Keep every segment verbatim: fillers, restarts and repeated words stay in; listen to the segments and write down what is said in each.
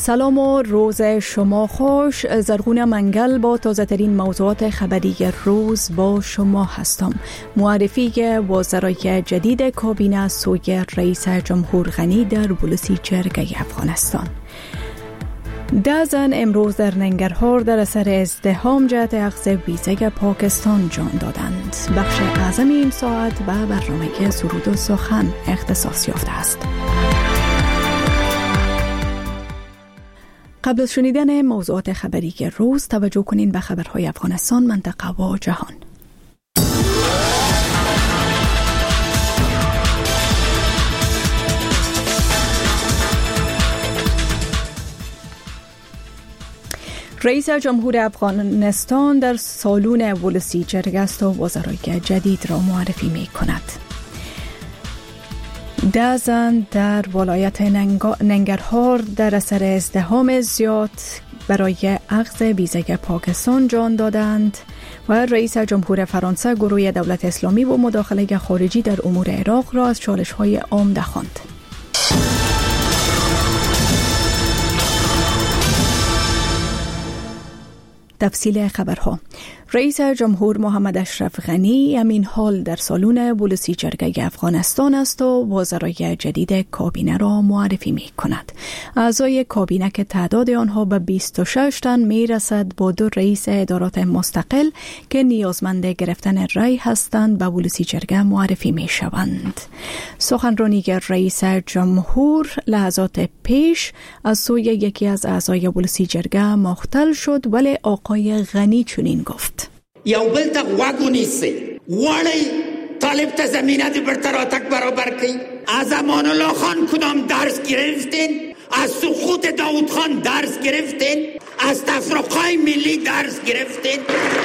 سلام و روز شما خوش. زرغون منگل با تازه ترین موضوعات خبری روز با شما هستم. معرفی وزرای جدید کابینه سوی رئیس جمهور غنی در بولسی جرگه افغانستان. ده زن امروز در ننگرهار در اثر ازدحام جهت اخذ ویزای پاکستان جان دادند. بخش اعظم این ساعت به برنامه سرود و سخن اختصاص یافته است. قبل از شنیدن موضوعات خبری روز توجه کنین به خبرهای افغانستان، منطقه و جهان. رئیس جمهور افغانستان در سالن بولسی جرگه است و وزرای جدید را معرفی می کند. ده زن در ولایت ننگرهار در اثر ازدحام زیاد برای اخذ ویزای پاکستان جان دادند و رئیس جمهور فرانسه گروه دولت اسلامی و مداخله خارجی در امور عراق را از چالش‌های عمده خواند. تفصیل خبرها. رئیس جمهور محمد اشرف غنی امین حال در سالن بولسی جرگه افغانستان است و وزرای جدید کابینه را معرفی می کند. اعضای کابینه که تعداد آنها به بیست و شش تن می رسد با دو رئیس ادارات مستقل که نیازمند گرفتن رای هستند به بولسی جرگه معرفی می شوند. سخنرانی رئیس جمهور لحظات پیش از سوی یکی از اعضای بولسی جرگه مختل شد، ولی آقای غنی چنین گفت: یو بل ته غوږ ونیسئ، غواړئ طالب ته زمینه د برتر راتګ برابر کړئ. از امان الله خان کدام درس گرفتین؟ از سقوط داود خان درس گرفتین؟ از تفرقه ملی درس گرفتین؟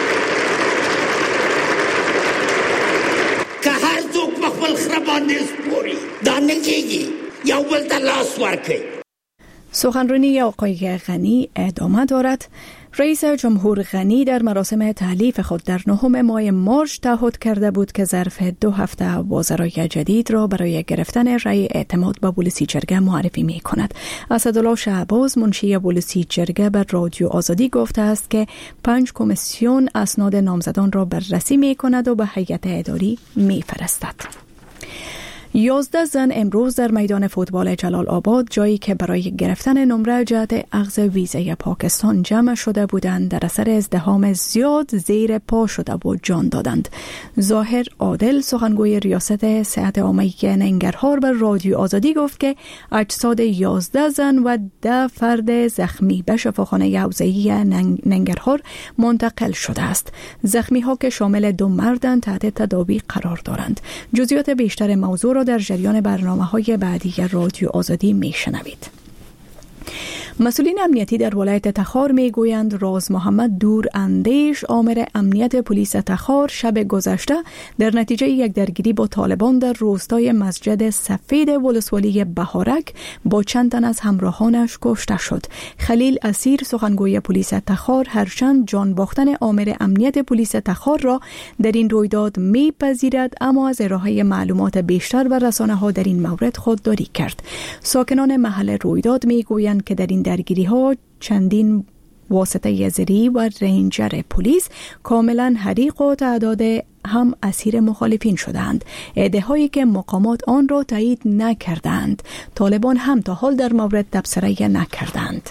که هر څوک په خپل خره باندې سپوري دا نه کېږي. یو بل ته لاس ورکړئ. سخنرانی آقای غنی ادامه دارد. رئیس جمهور غنی در مراسم تحلیف خود در نهم ماه مارس تعهد کرده بود که ظرف دو هفته وزرای جدید را برای گرفتن رأی اعتماد به بولسی جرگه معرفی می کند. اسدالله شهباز منشی بولسی جرگه بر رادیو آزادی گفته است که پنج کمیسیون اسناد نامزدان را بررسی می کند و به هیئت اداری می فرستد. یازده زن امروز در میدان فوتبال جلال آباد، جایی که برای گرفتن نمره جهت اخذ ویزای پاکستان جمع شده بودند، در اثر ازدحام زیاد زیر پا شده و جان دادند. ظاهر عادل سخنگوی ریاست صحت عامه ننگرهار بر رادیو آزادی گفت که اجساد یازده زن و ده فرد زخمی به شفاخانه حوزه‌ای ننگرهار منتقل شده است. زخمی ها که شامل دو مردند تحت تداوی قرار دارند. جزئیات بیشتر موضوع را در جریان برنامه‌های بعدی رادیو آزادی میشنوید. مسئولین امنیتی در ولایت تخار می گویند راز محمد دور اندیش، آمر امنیت پلیس تخار، شب گذشته در نتیجه یک درگیری با طالبان در روستای مسجد سفید ولسوالی بهارک با چند تن از همراهانش کشته شد. خلیل اسیر سخنگوی پلیس تخار هرچند جان باختن آمر امنیت پلیس تخار را در این رویداد میپذیرد، اما از ارائه معلومات بیشتر و رسانه ها در این مورد خودداری کرد. ساکنان محل رویداد می گویند که در این درگیری ها چندین واسطه زیری و رنجر پلیس کاملا حریق و تعداد هم اسیر مخالفین شدند. ادعاهایی که مقامات آن را تایید نکردند. طالبان هم تا حال در مورد تبصره نکردند.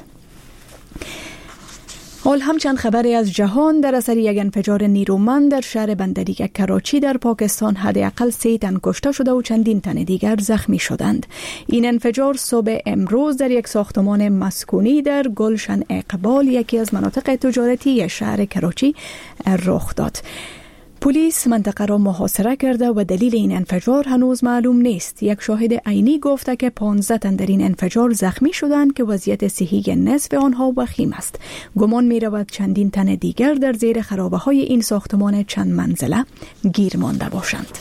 حال هم چند خبری از جهان. در اثر یک انفجار نیرومند در شهر بندری کراچی در پاکستان حداقل سه تن کشته شده و چندین تن دیگر زخمی شدند. این انفجار صبح امروز در یک ساختمان مسکونی در گلشن اقبال، یکی از مناطق تجارتی شهر کراچی، رخ داد. پلیس منطقه را محاصره کرده و دلیل این انفجار هنوز معلوم نیست. یک شاهد عینی گفته که پانزده تن در این انفجار زخمی شدند که وضعیت صحی نصف آنها وخیم است. گمان می رود چندین تن دیگر در زیر خرابه های این ساختمان چند منزله گیر مانده باشند.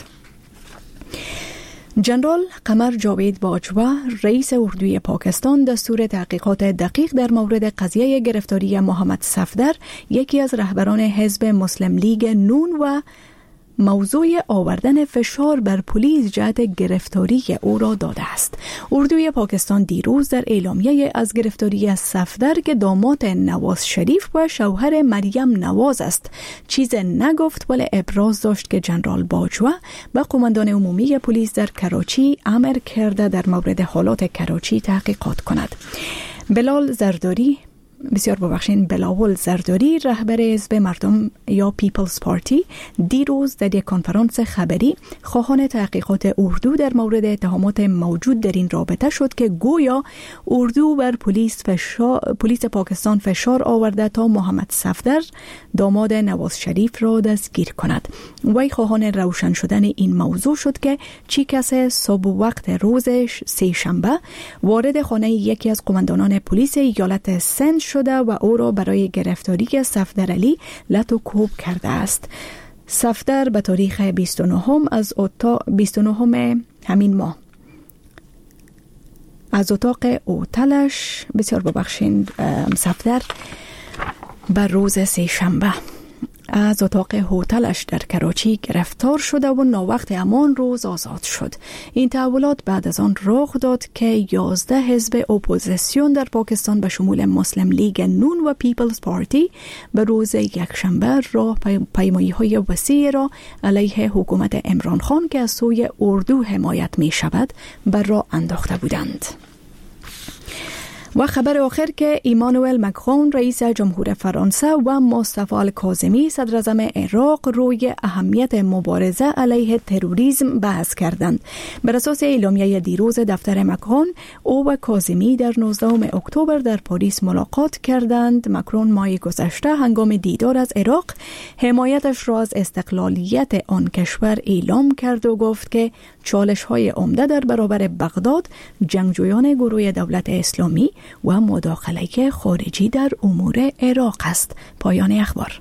جنرال قمر جاوید باجوه، رئیس اردوی پاکستان، دستور تحقیقات دقیق در مورد قضیه گرفتاری محمد صفدر، یکی از رهبران حزب مسلم لیگ نون و موضوع آوردن فشار بر پلیس جهت گرفتاری او را داده است. اردوی پاکستان دیروز در اعلامیه از گرفتاری صفدر که داماد نواز شریف و شوهر مریم نواز است چیز نگفت، ولی ابراز داشت که جنرال باجوه و قماندان عمومی پلیس در کراچی امر کرده در مورد حالات کراچی تحقیقات کند. بلال زرداری بسیار ببخشین بلاول زرداری رهبر حزب مردم یا پیپلز پارتی دیروز در یک کنفرانس خبری خواهان تحقیقات اردو در مورد اتهامات موجود در این رابطه شد که گویا اردو بر پلیس فشار پلیس پاکستان فشار آورده تا محمد صفدر داماد نواز شریف را دستگیر کند. وی خواهان روشن شدن این موضوع شد که چی کس صبح وقت روز سه شنبه وارد خانه یکی از قماندانان پلیس ایالت سند شده و او را برای گرفتاری صفدر علی لط و کوب کرده است. صفدر به تاریخ بیست و نه از اتاق بیست و نه همین ماه از اتاق اوتلش بسیار ببخشین صفدر بر روز سه شنبه از اتاق هتلش در کراچی گرفتار شده و ناوقت همان روز آزاد شد. این تحولات بعد از آن رخ داد که یازده حزب اپوزیسیون در پاکستان به شمول مسلم لیگ نون و پیپلز پارتی به روز یکشنبه راه پیمایی های وسیع را علیه حکومت عمران خان که از سوی اردو حمایت می شود بر راه انداخته بودند. و خبر آخر که ایمانوئل مکرون رئیس جمهور فرانسه و مصطفی الکاظمی صدر اعظم عراق روی اهمیت مبارزه علیه تروریسم بحث کردند. بر اساس اعلامیه دیروز دفتر مکرون، او و کاظمی در نوزدهم اکتبر در پاریس ملاقات کردند. مکرون ماه گذشته هنگام دیدار از عراق حمایتش را از استقلالیت آن کشور اعلام کرد و گفت که چالش‌های عمده در برابر بغداد جنگجویان گروه دولت اسلامی و مداخله خارجی در امور عراق است. پایان اخبار.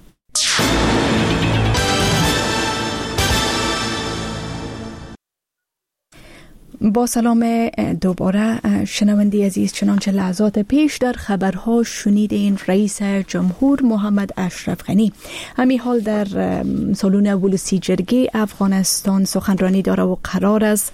با سلام دوباره شنونده عزیز، چنانچه لحظات پیش در خبرها شنیدین رئیس جمهور محمد اشرف غنی همی حال در سالن ولسی جرگه افغانستان سخنرانی داره و قرار است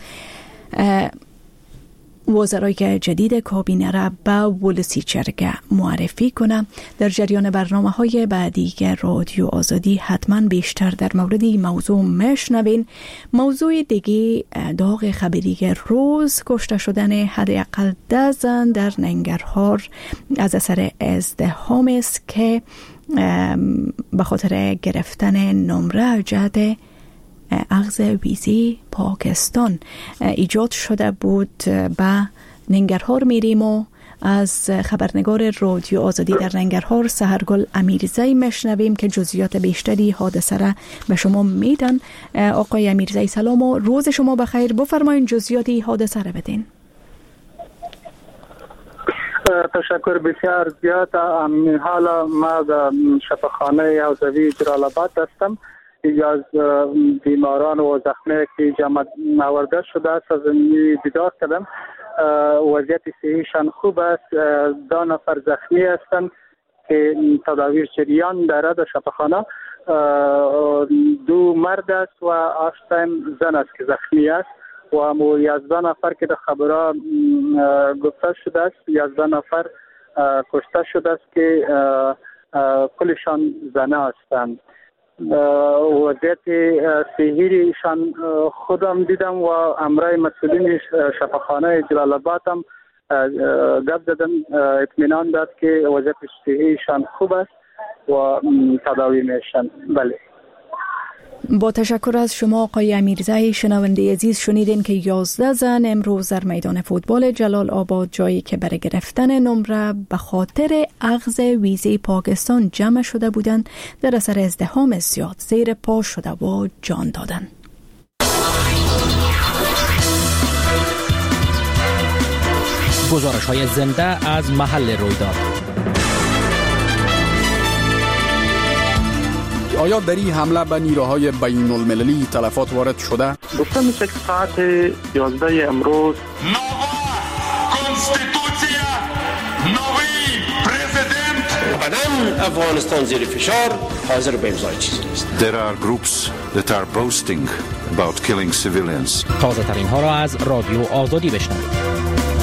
وزرای جدید کابینه را به ولسی جرگه معرفی کنه. در جریان برنامه های بعدی که رادیو آزادی حتما بیشتر در مورد این موضوع مشنوین. موضوع دیگه داغ خبری روز کشته شدن حداقل ده زن در ننگرهار از اثر ازدحام است که به خاطر گرفتن نمره جهت اخذ ویزی پاکستان ایجاد شده بود. به ننگرهار میریم و از خبرنگار رادیو آزادی در ننگرهار سحرگل امیرزی مشنویم که جزئیات بیشتری حادثه را به شما میدن. آقای امیرزی سلام و روز شما بخیر، بفرمایید جزئیات حادثه را بدین. تشکر بسیار زیاد. حالا ما در شفاخانه حوزوی جلال آباد هستم. یکی از بیماران و زخمی که جمع آورده شده است از دیدار کردم. وضعیت صحیشان خوب است. دو نفر زخمی هستند که تداوی جریان دارد در شفاخانه. دو مرد است و هشت زن است که زخمی است و مو یازده نفر که در خبرها گفته شده است یازده نفر کشته شده است که کلشان زنه هستند. وضعیت صحیحشان خودم دیدم و امرای مسئولین شفاخانه جلال آباد هم گپ زدم، اطمینان داد که وضعیت صحیحشان خوب است و تداوی میشن. بله. با تشکر از شما آقای امیرزی. شنونده عزیز شنیدین که یازده زن امروز در میدان فوتبال جلال آباد جایی که برای گرفتن نمره به خاطر اخذ ویزه پاکستان جمع شده بودند در اثر ازدحام زیاد زیر پا شده و جان دادند. گزارش های زنده از محل رویداد. آیا در این حمله به نیروهای بین المللی تلفات وارد شده؟ گفته میشه که ساعت یازده امروز نووا کنستیتوسیا نوی پرزیدنت قدم افغانستان زیر فشار حاضر به امضای چیزی نیست. There are groups that are boasting about killing civilians. تازه ترین ها را از رادیو آزادی بشنوید.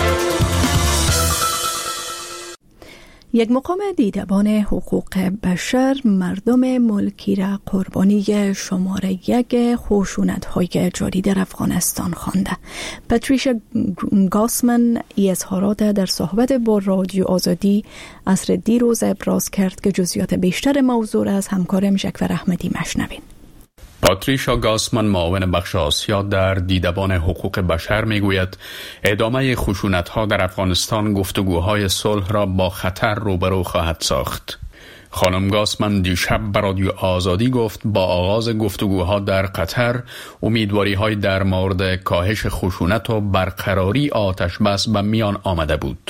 یک مقام دیدبان حقوق بشر مردم ملکی را قربانی شماره یک خشونت‌های جاری در افغانستان خوانده. پاتریشا گاسمن این اظهارات در صحبت با رادیو آزادی عصر دیروز ابراز کرد که جزئیات بیشتر موضوع از همکارم شکور احمدی مشنوین. پاتریشا گاسمن معاون بخش آسیا در دیدبان حقوق بشر میگوید ادامه خشونت‌ها در افغانستان گفتگوهای صلح را با خطر روبرو خواهد ساخت. خانم گاسمن دیشب به رادیو آزادی گفت با آغاز گفتگوها در قطر امیدواری‌های در مورد کاهش خشونت و برقراری آتش بس به میان آمده بود.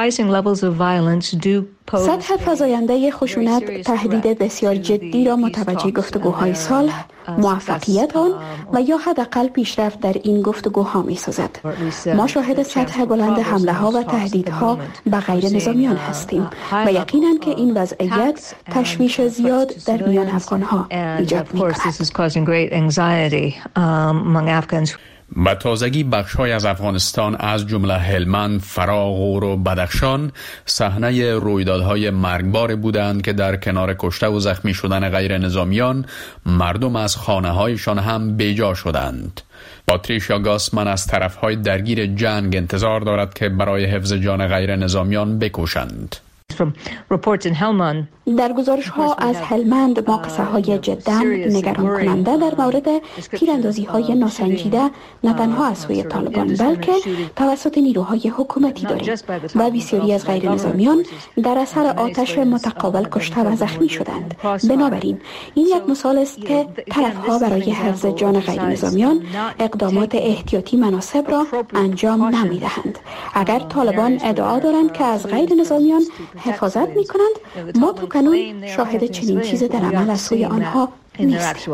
سطح فزاینده خشونت تهدید بسیار جدی را متوجه گفتگوهای صلح، موفقیت آن و یا حداقل پیشرفت در این گفتگوها می‌سازد. ما شاهد سطح بلند حمله‌ها و تهدیدها به غیر نظامیان هستیم و یقیناً که این وضعیت تشویش زیاد در میان افغان‌ها ایجاد می‌کند. به تازگی بخش‌های از افغانستان از جمله هلمند، فرا، غور و بدخشان صحنه رویدادهای مرگبار بودند که در کنار کشته و زخمی شدن غیر نظامیان مردم از خانه‌هایشان هم بیجا شدند. پاتریشا گاسمن از طرف‌های درگیر جنگ انتظار دارد که برای حفظ جان غیر نظامیان بکوشند. در گزارش ها از هلمند ما قصه های جدا نگران کننده در مورد تیراندازی های ناسنجیده نه تنها از سوی طالبان بلکه توسط نیروهای حکومتی داریم و بسیاری از غیر نظامیان در اثر آتش متقابل کشته و زخمی شدند. بنابراین این یک مثال است که طرف ها برای حفظ جان غیر نظامیان اقدامات احتیاطی مناسب را انجام نمی دهند. اگر طالبان ادعا دارند که از غیر نظامیان حفاظت می کنند، ما تو کنون شاهد چنین چیز در عمل از سوی آنها نیستیم.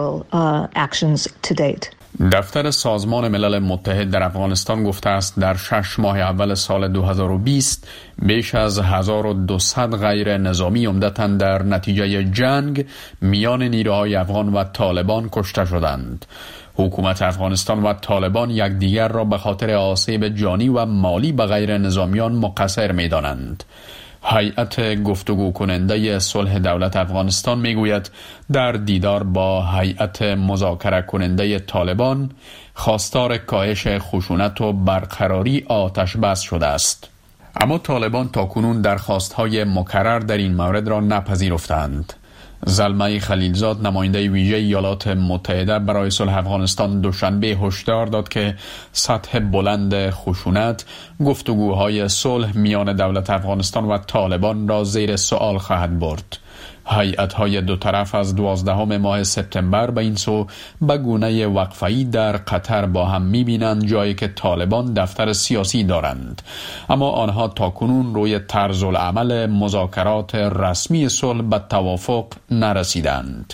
دفتر سازمان ملل متحد در افغانستان گفته است در شش ماه اول سال دو هزار و بیست بیش از هزار و دویست غیر نظامی عمدتاً در نتیجه جنگ میان نیروهای افغان و طالبان کشته شدند. حکومت افغانستان و طالبان یکدیگر را به خاطر آسیب جانی و مالی به غیر نظامیان مقصر می‌دانند. هیئت گفتگو کننده صلح دولت افغانستان میگوید در دیدار با هیئت مذاکره کننده طالبان خواستار کاهش خشونت و برقراری آتش بس شده است. اما طالبان تاکنون درخواست‌های مکرر در این مورد را نپذیرفتند. زلمه خلیلزاد نماینده ویژه ایالات متحده برای صلح افغانستان دوشنبه هشدار داد که سطح بلند خشونت گفتگوهای صلح میان دولت افغانستان و طالبان را زیر سوال خواهد برد. هیئت‌های دو طرف از دوازدهم ماه سپتامبر به این سو به گونه وقفه‌ای در قطر با هم می‌بینند، جایی که طالبان دفتر سیاسی دارند، اما آنها تاکنون روی طرز العمل مذاکرات رسمی صلح به توافق نرسیدند.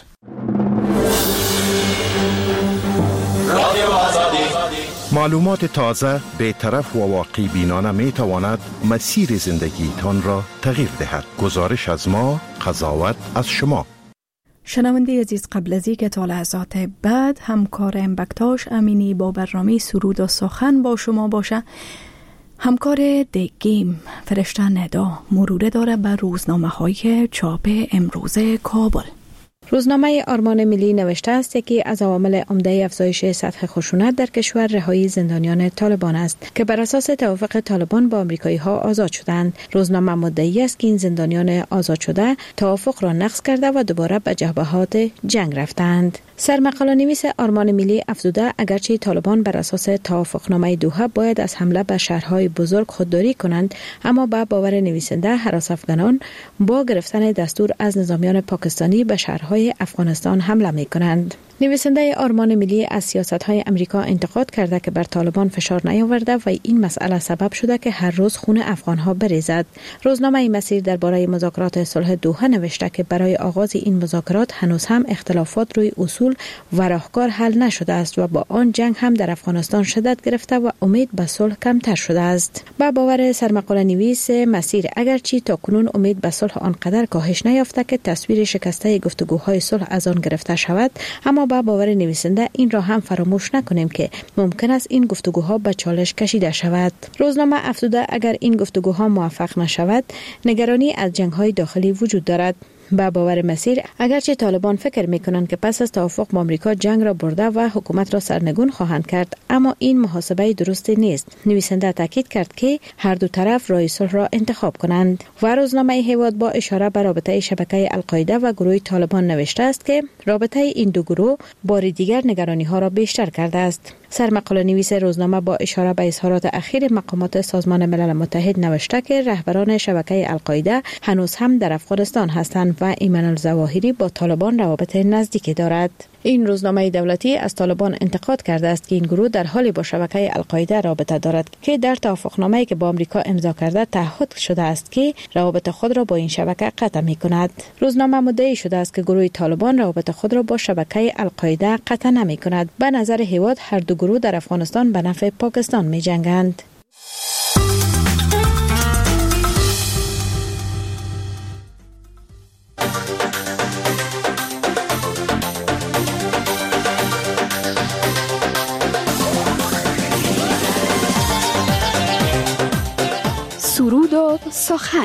معلومات تازه به طرف و واقعی بینانه می تواند مسیر زندگیتان را تغییر دهد. گزارش از ما، قضاوت از شما. شنونده عزیز، قبل از اینکه تا لحظات بعد همکارم بکتاش امینی با برنامه سرود و سخن با شما باشه، همکار دگیم فرشته ندا مروره داره بر روزنامه های چاپ امروز کابل. روزنامه آرمان ملی نوشته است یکی از عوامل عمده افزایش سطح خشونت در کشور رهایی زندانیان طالبان است که بر اساس توافق طالبان با آمریکایی‌ها آزاد شدند. روزنامه مدعی است که این زندانیان آزاد شده توافق را نقض کرده و دوباره به جبهات جنگ رفتند. سرمقاله نویس آرمان ملی افزوده اگرچه طالبان بر اساس توافقنامه دوحه باید از حمله به شهرهای بزرگ خودداری کنند، اما با باور نویسنده هراس افغانان با گرفتن دستور از نظامیان پاکستانی به شهرهای افغانستان حمله می کنند. نویسنده آرمان ملی از سیاست‌های امریکا انتقاد کرده که بر طالبان فشار نیاورده و این مسئله سبب شده که هر روز خون افغان‌ها بریزد. روزنامه مسیر درباره مذاکرات صلح دوحه نوشته که برای آغاز این مذاکرات هنوز هم اختلافات روی اصول و راهکار حل نشده است و با آن جنگ هم در افغانستان شدت گرفته و امید به صلح کمتر شده است. با باور سرمقاله نویس مسیر، اگرچه تاکنون امید به صلح آنقدر کاهش نیافته که تصویر شکسته گفتگوهای صلح از آن گرفته شود، اما با باور نویسنده این را هم فراموش نکنیم که ممکن است این گفتگوها به چالش کشیده شود. روزنامه افزوده اگر این گفتگوها موفق نشود، نگرانی از جنگ‌های داخلی وجود دارد. با باور مسیر، اگرچه طالبان فکر میکنند که پس از توافق با آمریکا جنگ را برده و حکومت را سرنگون خواهند کرد، اما این محاسبه درستی نیست. نویسنده تاکید کرد که هر دو طرف راه صلح را انتخاب کنند. و روزنامه هیواد با اشاره به رابطه شبکه القاعده و گروه طالبان نوشته است که رابطه این دو گروه بار دیگر نگرانی ها را بیشتر کرده است. سرمقاله نویس روزنامه با اشاره به اظهارات اخیر مقامات سازمان ملل متحد نوشته که رهبران شبکه القاعده هنوز هم در افغانستان هستند و ایمن الظواهری با طالبان روابط نزدیکی دارد. این روزنامه دولتی از طالبان انتقاد کرده است که این گروه در حالی با شبکه القاعده رابطه دارد که در توافقنامه‌ای که با آمریکا امضا کرده تعهد شده است که روابط خود را با این شبکه قطع می‌کند. روزنامه مدعی شده است که گروه طالبان روابط خود را با شبکه القاعده قطع نمی‌کند. به نظر هیواد هر دو گروه در افغانستان به نفع پاکستان می‌جنگند. سرود و سخن.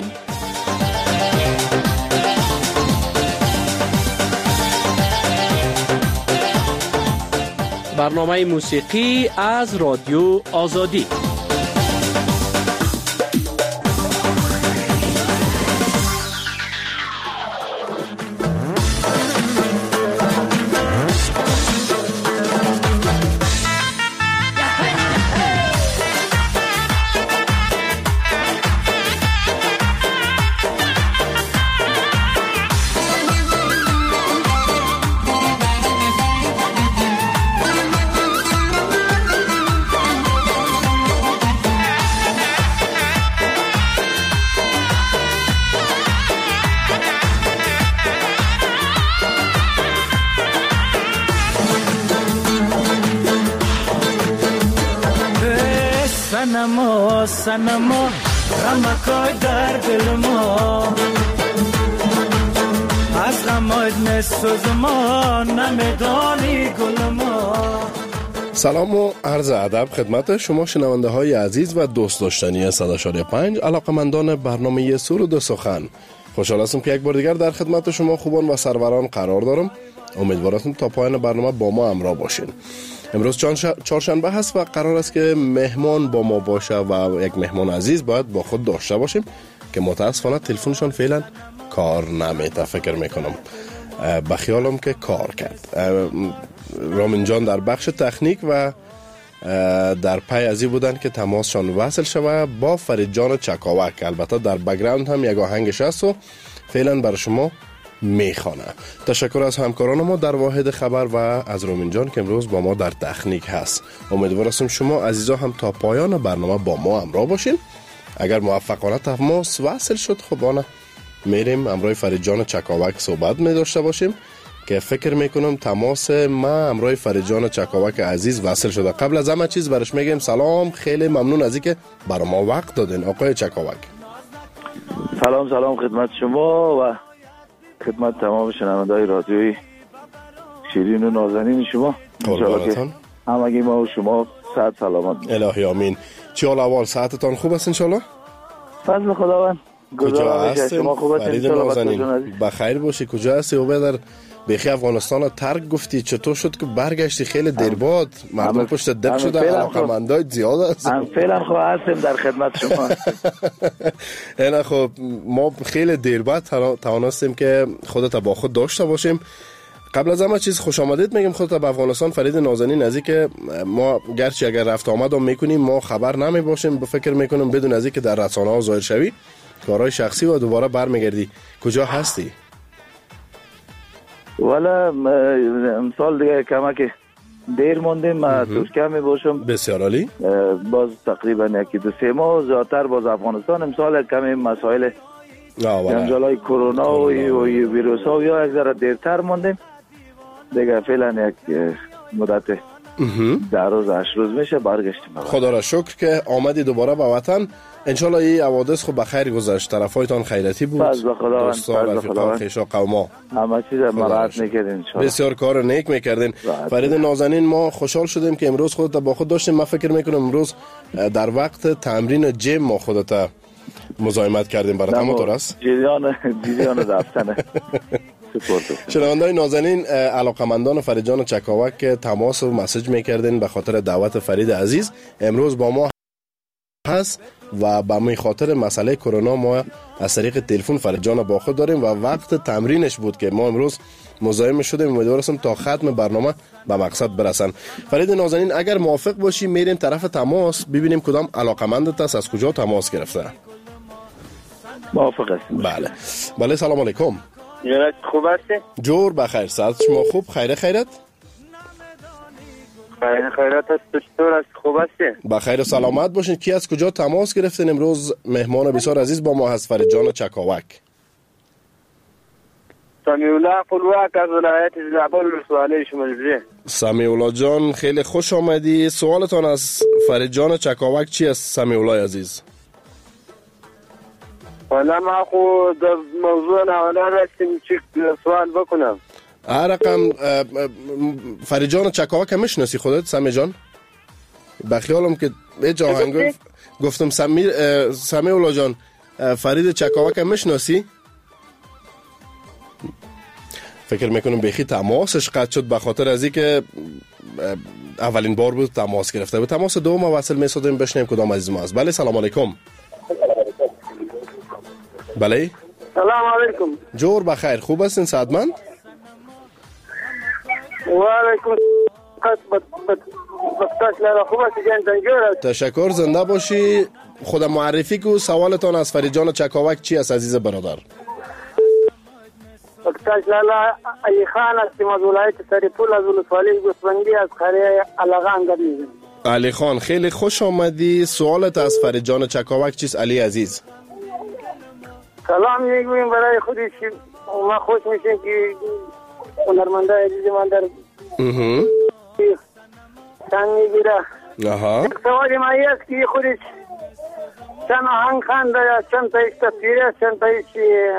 برنامه موسیقی از رادیو آزادی. سنما سنما غمکای در دل ما از غمات نسوز ما نمیدانی گل ما. سلام و عرض ادب خدمت شما شنونده های عزیز و دوست داشتنی صد و چهار و پنج علاقمندان برنامه سرود و سخن. خوشحال هستم که یک بار دیگر در خدمت شما خوبان و سروران قرار دارم. امیدوارم تا پایان برنامه با ما همراه باشین. امروز چهارشنبه هست و قرار است که مهمان با ما باشه و یک مهمان عزیز باید با خود داشته باشیم که متاسفانه تلفنشان فعلا کار نمیته. فکر میکنم به خیالم که کار کرد. رامین جان در بخش تکنیک و در پی ازی بودن که تماسشان وصل شوه با فرید جان چکاوک. البته در بک‌گراند هم یک آهنگش هست و فعلا برای شما میخوانه. تشکر از همکاران ما در واحد خبر و از رامین جان که امروز با ما در تکنیک هست. امیدوارم شما عزیزا هم تا پایان برنامه با ما همراه باشین. اگر موفقانه تماس وصل شد خب آنه میریم امروی فرید جان چکاوک صحبت می داشته باشیم که فکر میکنم تماس ما امروی فرید جان چکاوک عزیز وصل شده. قبل از همه چیز برش میگیم سلام، خیلی ممنون از اینکه برای ما وقت دادین آقای چکاوک. سلام سلام خدمت شما و خدمت تمام شنونده‌های رادیوی شیرین و نازنین شما. قربانتان. همگی ما و شما صحت سلامت. الهی آمین. چه حال احوال؟ ساعتتان خوب است ان شاء الله؟ فضل خداوند. کجا هستین؟ شما خوب هستین؟ بخیر باشی. کجا هستی؟ و در بخی افغانستان ترک گفتی، چطور شد که برگشتی؟ خیلی دیر بعد مردم پشت دق شدن، علاقه‌مندای زیاد است. فعلا خب هستیم در خدمت شما. نه خب ما خیلی دیر بعد توانستیم که خودت با خود داشته باشیم. قبل از همه چیز خوش آمدید میگم خودت به افغانستان فرید نازنین. از اینکه ما گرچه اگر رفت آمد هم میکنیم ما خبر نمی باشیم، به فکر میکنم بدون از اینکه در رسانه ها ظاهر شوی کارهای شخصی و دوباره برمیگردی. کجا هستی؟ ولی امسال دیگه کمک دیر موندیم. ما ترکیه می باشم. بسیار عالی. باز تقریبا یکی دو سه ماه زیادتر باز افغانستان امسال کمی مسائل جنجالای کرونا و ویروس ها یا یک ذره دیرتر موندیم دیگه. فعلا یک مدت در روز هشت روز میشه برگشتیم. خدا را شکر که آمدی دوباره به وطن. انشالله این حوادث خب بخیر گذشت. طرفایتان خیرتی بود. دوستان، رفیقان، خویشا، قوما همه چیز مراعات میکردین انشالله. بسیار کار نیک میکردین. فرید نازنین، ما خوشحال شدیم که امروز خودت با خود داشتیم. من فکر میکنم امروز در وقت تمرین جیم ما خودت مزاحمت کردیم. برات همونطور است؟ جریان جریان رفتنه. شنونده‌های نازنین، علاقمندان فرید جان چکاوک که تماس و مسیج میکردین به خاطر دعوت فرید عزیز امروز با ما هست و به همین خاطر مسئله کرونا ما از طریق تلفن فرید جان با خود داریم و وقت تمرینش بود که ما امروز مزاحم شدیم. امیدوار هستم تا ختم برنامه به مقصد برسن. فرید نازنین، اگر موافق باشی میریم طرف تماس ببینیم کدام علاقمندت است، از کجا تماس گرفته. موافق هستم. بله بله. سلام علیکم. یارت خوب هستی؟ جور بخیر. ساعت شما خوب؟ خیره خیرت؟ خیره خیرت است. چطور است؟ خوب هستی؟ بخیر و سلامت باشین. کی از کجا تماس گرفتین؟ امروز مهمان بسیار عزیز با ما هست فرید جان چکاوک. سمیع الله قلوک از ولایت زابل ولسوالی شمالی. سمیع الله جان خیلی خوش آمدی. سوالتان از فرید جان چکاوک چی است سمیع الله عزیز؟ والا ما خو د موضوع نه ولا راستیم چې سوال بکنم. هر رقم فرید جان چکاوک میشناسی خودت سمیع جان؟ بخیالم که یه جاهنگ گفتم سمیع سمیع الله جان فرید چکاوک میشناسی؟ فکر میکنم بیخی تماسش قطع شد به خاطر از اینکه اولین بار بود تماس گرفته بود. تماس دوم وصل میسازیم بشنیم کدام عزیز ما است. بله سلام علیکم. بله سلام علیکم. جور بخیر. خوب هستین سعادتمند؟ و علیکم السلام. تشکر. زنده باشی. خود معرفی کو. سوالتان از فرید جان چکاوک چی است عزیز برادر؟ وقتاش لالا ای خان است از ولایت سریپول از ولسوالی گوسفندی از قریه علاقان گردیدم. علی خان خیلی خوش آمدی. سوالت از فرید جان چکاوک چیست علی عزیز؟ سلام میگویم برای خودش. ما خوش میشیم که هنرمنده عزیز من در سنگ میگیره. یک سوالی ما است که خودش چند آهنگ خانده یا چند تایش تصویره چند تایش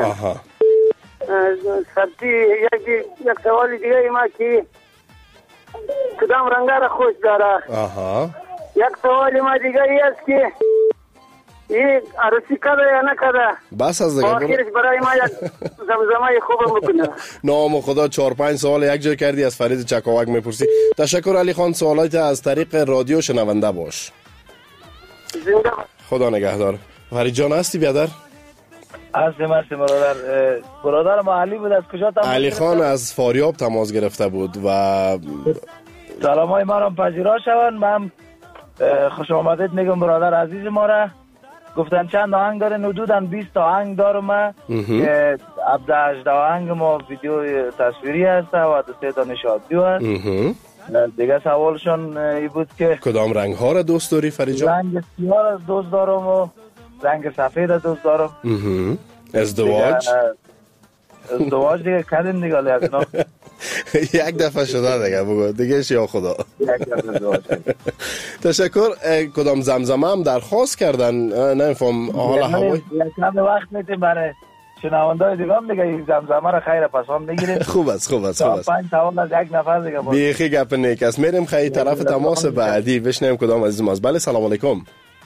سبتی. یک سوالی دیگه ما که کدام رنگا را خوش داره. یک سوالی ما دیگه است که این عروسی کده یا نکده. بس از دیگه آخرش برای ما یک زمزمه خوب میکنه. نام خدا چهار پنج سوال یک جای کردی از فرید چکاوک میپرسی. تشکر علی خان. سوالات از طریق رادیو شنونده باش. زنده خدا نگهدار. فرید جان هستی بیادر؟ هستیم هستیم برادر. برادر ما علی بود. از کجا تماس علی خان از فاریاب تماس گرفته بود و سلام های ما را پذیرا شون. من خوش آمدید میگم برادر عزیز ما را. گفتن چند آهنگ داره ندودن بیست تا آهنگ دارم که هفده هجده آهنگ ما ویدیو تصویری هست و دو سه تا نشادیو هست. دیگه سوالشون ای بود که کدام رنگ ها را دوست داری فرید جان؟ رنگ سیاه را دوست دارم و رنگ سفید را دوست دارم. ازدواج ازدواج دیگه کردیم دیگه لیکن یک دفعه شده دیگه بگو دیگه شیا خدا. تشکر. کدام زمزمه هم درخواست کردن نمیفهم حالا هوای کم وقت میتیم برای شنوندای دیگه هم دیگه این زمزمه رو خیر پسند بگیریم. خوب است خوب است خوب است. پنج سوال از یک نفر دیگه بود. بیخی گپ نیک است. میریم خیلی طرف تماس بعدی بشنیم کدام عزیز ماست. بله سلام علیکم.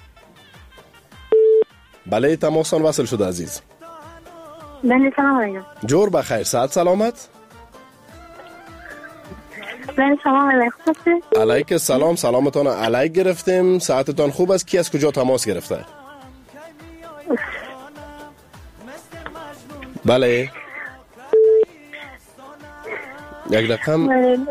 بله تماسان وصل شده عزیز. بله سلام علیکم. جور بخیر. ساعت سلامت. بله سلام علیکم. علیک السلام. سلامتان علیک گرفتیم. ساعتتان خوب است. کی از کجا تماس گرفته؟ بله یک رقم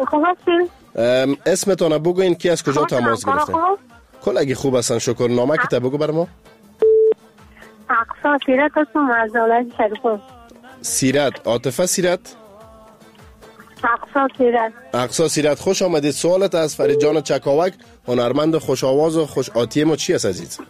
اسمتان بگوین کی از کجا تماس گرفته؟ کل اگه خوب هستن شکر. نامه که تا بگو بر ما. اقصا سیرت هستم از ولایت سریپول. سیرت عاطفه سیرت؟ اقصا سیرت. اقصا سیرت، خوش آمدید. سوالت از فرید جان چکاوک، هنرمند خوش آواز و خوش آتیه ما چی است عزیز؟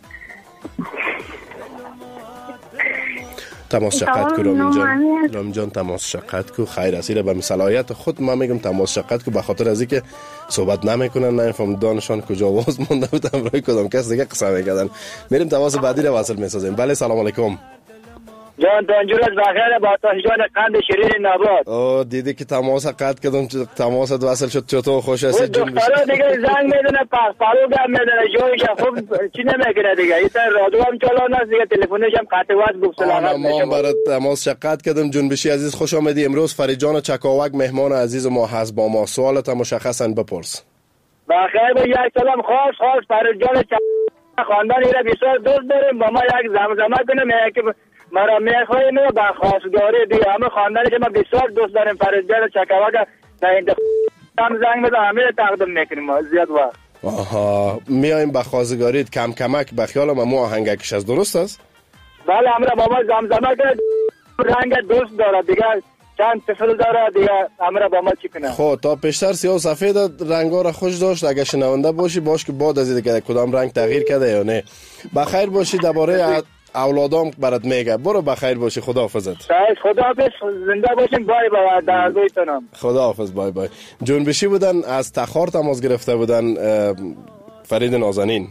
تماس شقت کو رامین جان. رامین جان تماس شقت کو. خیر اسیره به صلاحیت خود ما میگم تماس شقت کو، به خاطر از اینکه صحبت نمیکنن نمیفهم دانشان کجا آواز مونده بود امروز کدام کس دیگه قصه میکردن. میریم تماس بعدی رو واصل میسازیم. بله سلام علیکم. جان دانجور از بخیر با جان قند شیرین نبات. او دیدی که تماس قطع کردم، تماس وصل شد. چطور خوش هستی جون؟ دخترا دیگه زنگ میدونه پاس پالو گم میدونه جویش خوب چی نمیکنه دیگه. این رادیو هم چالان است دیگه، تلفنش هم قطع وصل گفت سلامت ما برات تماس شقت کردم. جون بشی عزیز خوش آمدی. امروز فرید جان چکاوک مهمان عزیز ما هست با ما. سوالت مشخصا بپرس. بخیر با یک سلام خاص خاص فرید جان چکاوک خاندان ایره بسیار دوست داریم. با ما یک زمزمه کنه میگه که مرا میخوایم و با خواستگاری دیگه همه خاندانی که ما بسیار دوست داریم فرید جان چکاوک در این هم زنگ بزن همه تقدیم میکنیم ما زیاد وقت. آها میایم به خواستگاریت کم کمک به خیال ما مو آهنگکش است، درست است؟ بله همراه بابا زمزمه که رنگ دوست داره دیگه، چند طفل داره دیگه، همراه با ما چی کنه. خب تا پیشتر سیاه و سفید رنگا را خوش داشت. اگه شنونده باشی باش که بعد از اینکه کدام رنگ تغییر کرده یا نه. بخیر باشی. درباره اولادام برات میگه. برو بخیر باشی. خداحافظت. خداحافظ. زنده باشین. بای بای. در دویتونم. خداحافظ. بای بای. جنبشی بودن از تخار تماس گرفته بودن فرید نازنین.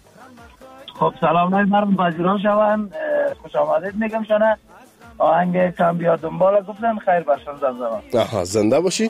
خب سلام نای مرم پذیران شون. خوش آمدید میگم شونه. آهنگ کم بیا دنبال گفتن خیر برشان زمزمه. آها زنده باشی.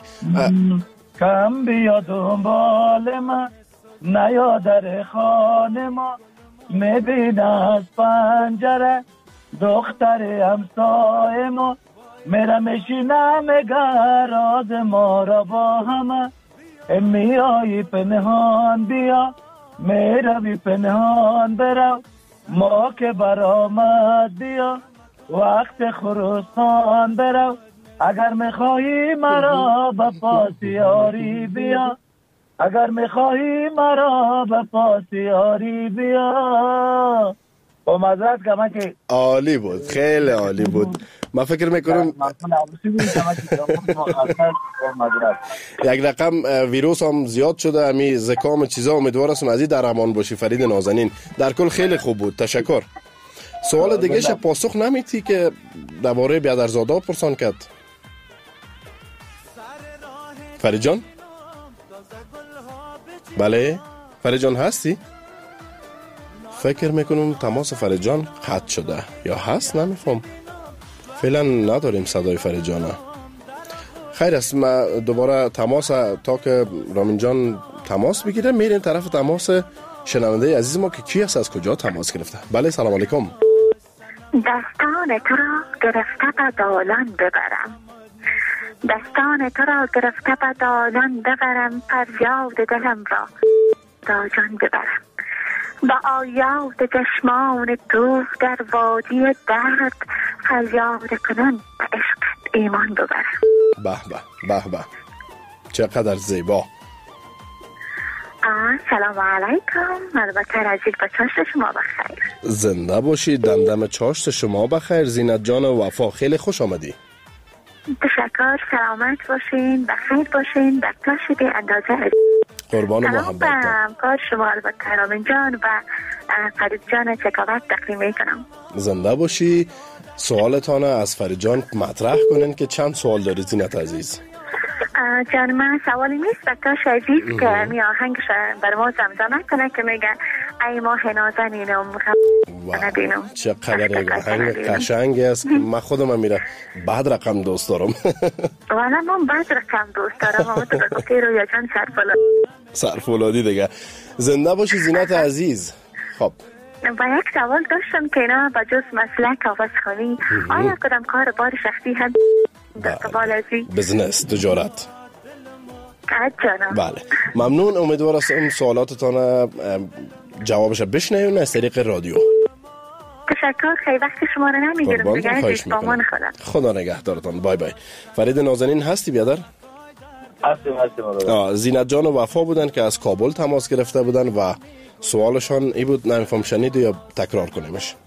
کم بیا دنبال ما نیا در خانه ما، میبین از پنجره دختر همسایه ما، میره میشینه میگه راز ما را با همه، میایی پنهان بیا میره بی پنهان برو، ما که برآمد بیا وقت خروسان برو، اگر میخواهی مرا به پاسیاری بیا، اگر میخواهی مرا به پاسیاری بیا. با مذارت کمان که عالی بود، خیلی عالی بود. من فکر میکنم یک رقم ویروس هم زیاد شده، امی زکام چیزا. امیدوار هستم از این در امان باشی فرید نازنین. در کل خیلی خوب بود، تشکر. سوال دیگه ش پاسخ نمیتی که درباره بیادرزاده پرسان کرد فرید جان؟ بله فرید جان هستی؟ فکر میکنم تماس فرید جان قطع شده یا هست نمیفهم. فعلا نداریم صدای فرید جان. خیر است، ما دوباره تماس تا که رامین جان تماس بگیره میریم طرف تماس شنونده عزیز ما که کی است، از کجا تماس گرفته. بله سلام علیکم. دستان تو را گرفته به دالان ببرم، دستان تو را گرفته به دالان ببرم، فریاد دلم را تا جان ببرم، با آیات چشمان تو در وادی درد فریاد کنان به عشقت ایمان ببرم. به به به به چقدر زیبا. سلام علیکم. البته رجیل با چاشت شما بخیر. زنده باشی. دمدم چاشت شما بخیر. زینت جان و وفا خیلی خوش آمدی. تشکر. سلامت باشین، بخیر باشین، بکتاش به اندازه قربان محبت. سلام کار شما البته رامین جان و فرید جان چکاوک تقدیم میکنم. زنده باشی. سوالتان از فرید جان مطرح کنین که چند سوال دارید زینت عزیز. جان من سوالی نیست، بکتاش عزیز که می آهنگش بر ما زمزمه کنه که میگه ای ماه نازنینم ندینم. چقدر یک آهنگ قشنگ است. من خودم میره بعد رقم دوست دارم. والا من بعد رقم دوست دارم. اما تو بگفتی رویا جان سرفولادی سرفولادی دیگه. زنده باشی زینت عزیز. خب و یک سوال داشتم که اینا با جز مسلک آوازخوانی آیا کدام کار بار شخصی هم دستبال ازی؟ بزنس، تجارت. جانم. بله ممنون. امیدوار هستم سوالاتتان جوابش بشنویم از طریق رادیو. تشکر. خیلی وقت شما رو نمیگیرم دیگه. خواهش میکنم. خدا نگهدارتان. بای بای. فرید نازنین هستی بیادر؟ هستیم هستیم. زینت جان و وفا بودن که از کابل تماس گرفته بودن و سوالشان ای بود، نمیفهم شنید یا تکرار کنیمش.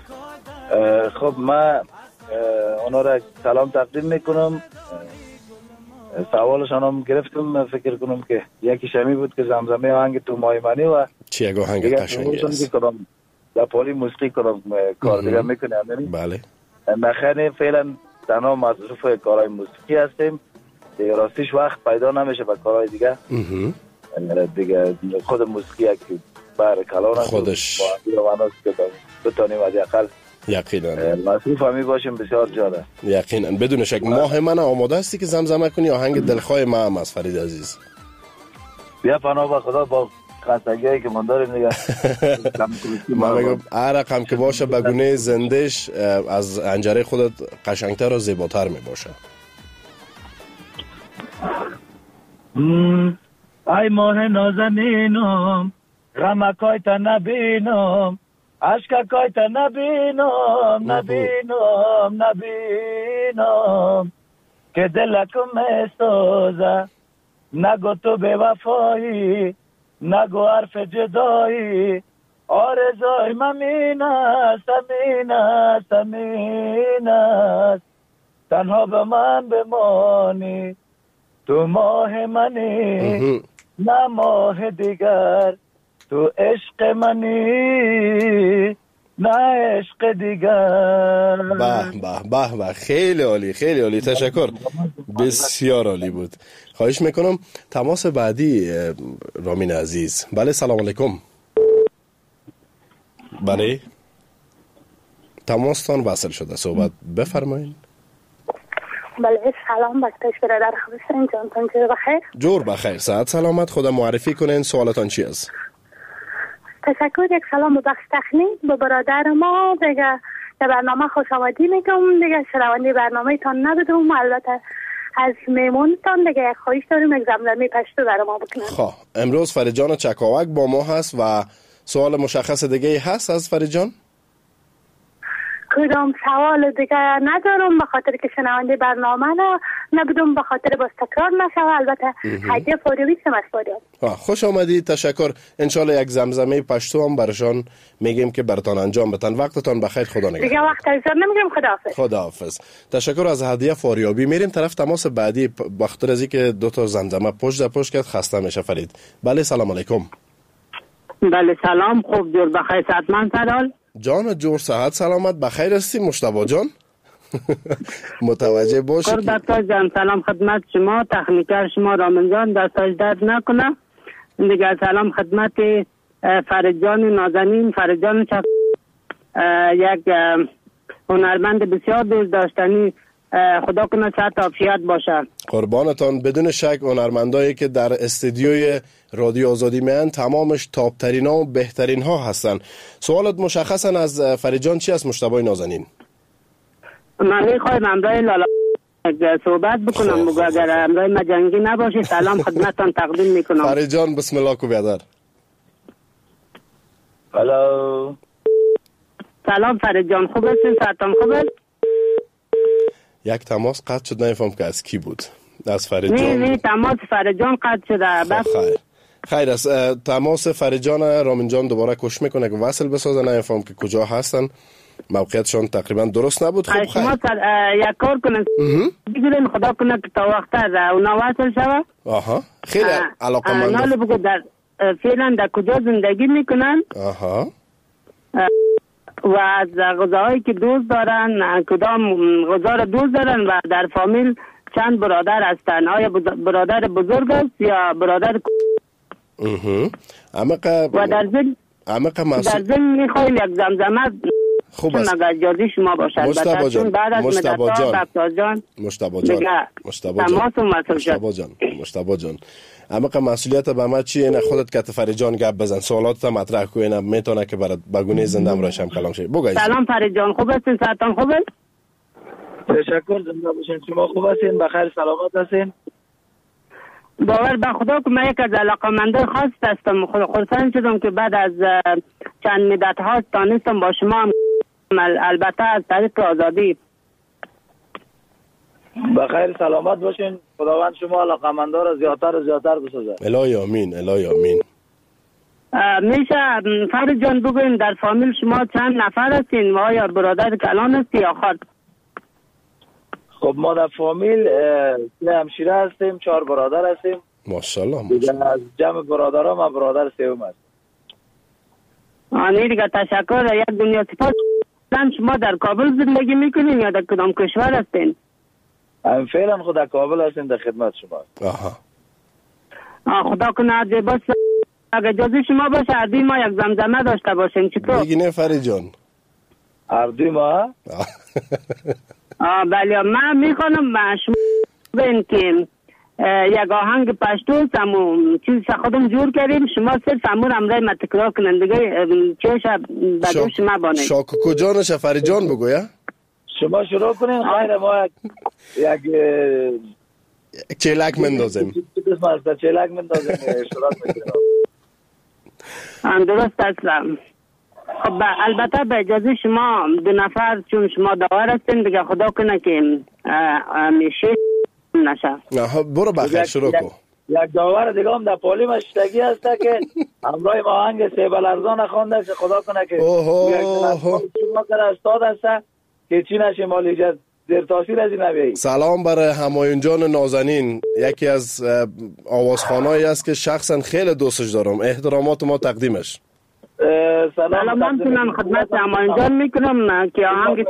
خب من اونا را سلام تقدیم میکنم. سوالشان هم گرفتم، فکر کنم که یکی شمی بود که زمزمه آهنگ تو مایمانی و چی اگه آهنگ قشنگی است در پالی موسیقی کنم کار دیگه میکنه. بله نخیر فعلا تنها مصروف کارهای موسیقی هستیم دیگه، راستیش وقت پیدا نمیشه به کارهای دیگه دیگه. خود موسیقی که بر کلان خودش بتانیم از اقل یقینا مصروف همی باشیم بسیار جاده. یقینا بدون شک. ماه من آماده هستی که زمزمه کنی آهنگ دلخواه ما هم از فرید عزیز؟ بیا پناه با خدا با خستگی‌ای که من داریم دیگه. من میگم هر رقم که باشه بگونه زندش از انجره خودت قشنگتر و زیباتر می باشه. ای ماه نازنینم غمکای تا نبینم، عشقکای تا نبینم نبینم نبینم که دلکم میسوزه، نگو تو به وفایی نگو حرف جدایی، آرزوی من این است این است این است، تنها به من بمانی تو ماه منی نه ماه دیگر، تو عشق منی نه عشق دیگر. به به به به خیلی عالی خیلی عالی، تشکر، بسیار عالی بود. خواهش میکنم تماس بعدی رامین عزیز. بله سلام علیکم. بله تماستان وصل شده، صحبت بفرمایید. بله سلام بختش برادر، خوبین جانتان جور بخیر؟ جور بخیر، صحت سلامت. خدا معرفی کنین، سوالتان چی است؟ تشکر. یک سلام به بخش تخنیک به برادر ما دیگه، در برنامه خوش آمدی میگم دیگه، شنونده برنامه تان نبودم، البته از میمونتان دیگه یک خواهش داریم یک زمزمه پشتو برای ما بکنن. خب امروز فریجان چکاوک با ما هست و سوال مشخص دیگه هست از فریجان؟ کدام سوال دیگه ندارم، به خاطر که شنونده برنامه نه نبودم، به خاطر باز تکرار نشه. البته هدیه فوریوی سم از فوریوی. خوش آمدید، تشکر. انشالله یک زمزمه پشتو هم برشان میگیم که براتان انجام بدن. وقتتان بخیر، خدا نگهدار. دیگه وقت ایزار نمیگم، خداحافظ. خداحافظ. تشکر از هدیه فوریابی. میریم طرف تماس بعدی، بخاطر از اینکه دو تا زمزمه پشت در پشت کرد خسته میشه فرید. بله سلام علیکم. بله سلام، خوب جور بخیر صحتمند سرال جان جور صحت سلامت بخیر هستی مشتبه جان؟ متوجه باشی قربت جان. سلام خدمت شما، تکنیکر شما رامین جان، دستاش درد نکنه. دیگه سلام خدمت فرید جان نازنین، فرید جان چک، یک هنرمند بسیار دوست داشتنی، خدا کنه صحت عافیت باشه. قربانتان. بدون شک هنرمندایی که در استودیوی رادیو آزادی میان تمامش تاپ ترین ها و بهترین ها هستن. سوالت مشخصا از فریجان چی است مشتبه نازنین؟ من میخوایم امرای لالا صحبت بکنم، بگو اگر امرای مجنگی نباشه سلام خدمتان تقدیم میکنم. فریجان بسم الله کو بیادر. هلو سلام فریجان، خوب هستین؟ صحتان خوب است؟ یک تماس قطع شد، نمیفهم که از کی بود. از فرید نه جان. نه تماس فرید جان قطع شده. بس خیر خیر است. تماس فرید جان رامین جان دوباره کوشش میکنه که وصل بسازه، نمیفهم که کجا هستن، موقعیتشون تقریبا درست نبود. خب خیر شما یک کار کنن بگیرین، خدا کنه که تا وقت اونا وصل شوه. آها خیلی علاقمند. ناله بگو در فعلا در کجا زندگی میکنن. آها و از غذاهایی که دوست دارن کدام غذا را دوست دارن و در فامیل چند برادر هستن، آیا برادر بزرگ است یا برادر اها عمق و در ضمن عمق در ضمن میخوایم یک زمزمه خوب است مگر اجازه شما باشد. مشتبه جان بعد از مشتبه جان جان مشتبه جان مشتبه جان مشتبه جان مشتبه جان عمق مسئولیت به ما چیه؟ نه خودت که فرید جان گپ بزن، سوالات مطرح کن، نه میتونه که برات بگونه زنده امروز هم کلام شه. بگو. سلام فرید جان، خوب هستین؟ صحتان خوب است؟ تشکر، زنده باشین. شما خوب هستین؟ بخیر سلامت هستین؟ باور به خدا که من یک از علاقمندان خاص هستم. خرسند شدم که بعد از چند مدت ها تانستم با شما هم، البته از طریق آزادی. بخیر سلامت باشین. خداوند شما علاقمندا را زیادتر و زیادتر بسازه. الهی آمین الهی آمین. میشه فرید جان بگوین در فامیل شما چند نفر هستین و آیا برادر کلان هستی یا خود؟ خب ما در فامیل سه همشیره هستیم، چهار برادر هستیم. ماشاءالله. ماشاءالله. از جمع برادرها من برادر سوم هستم. آنی دیگه تشکر. یک دنیا سپاس. شما در کابل زندگی میکنین یا در کدام کشور هستین؟ هم فعلا خود در کابل هستیم، در خدمت شما. آها. آه خدا کنه بس اگه اجازه شما باشه هر دوی ما یک زمزمه داشته باشیم چطور؟ بگینه فرید جان. هر دوی ما؟ آه بله من میخوانم شما بین که یک آهنگ پشتو سمو چیز خودم جور کردیم، شما صرف امور امرای ما تکرار کنن دیگه چهش بدو شما بانه شاکو کجانش فرید جان بگویا؟ شما شروع کنین خیر ما یک چلک مندازیم. چلک مندازیم شروع کنیم. درست هستم. خب البته به اجازه شما دو نفر چون شما داور هستین دیگه خدا کنه که میشه نشه. نه برو بخیر شروع کن. یک داور دیگه هم در پالی مشتگی هسته که همراه ما آهنگ سیبل ارزان خوانده که خدا کنه که شما در استاد هسته که چی نشه مالی جد زیر تاثیر از این نبیایی. سلام برای همایون جان نازنین، یکی از آوازخوانایی است که شخصا خیلی دوستش دارم، احترامات ما تقدیمش. سلام من تونم خدمت همایون جان میکنم که آهنگ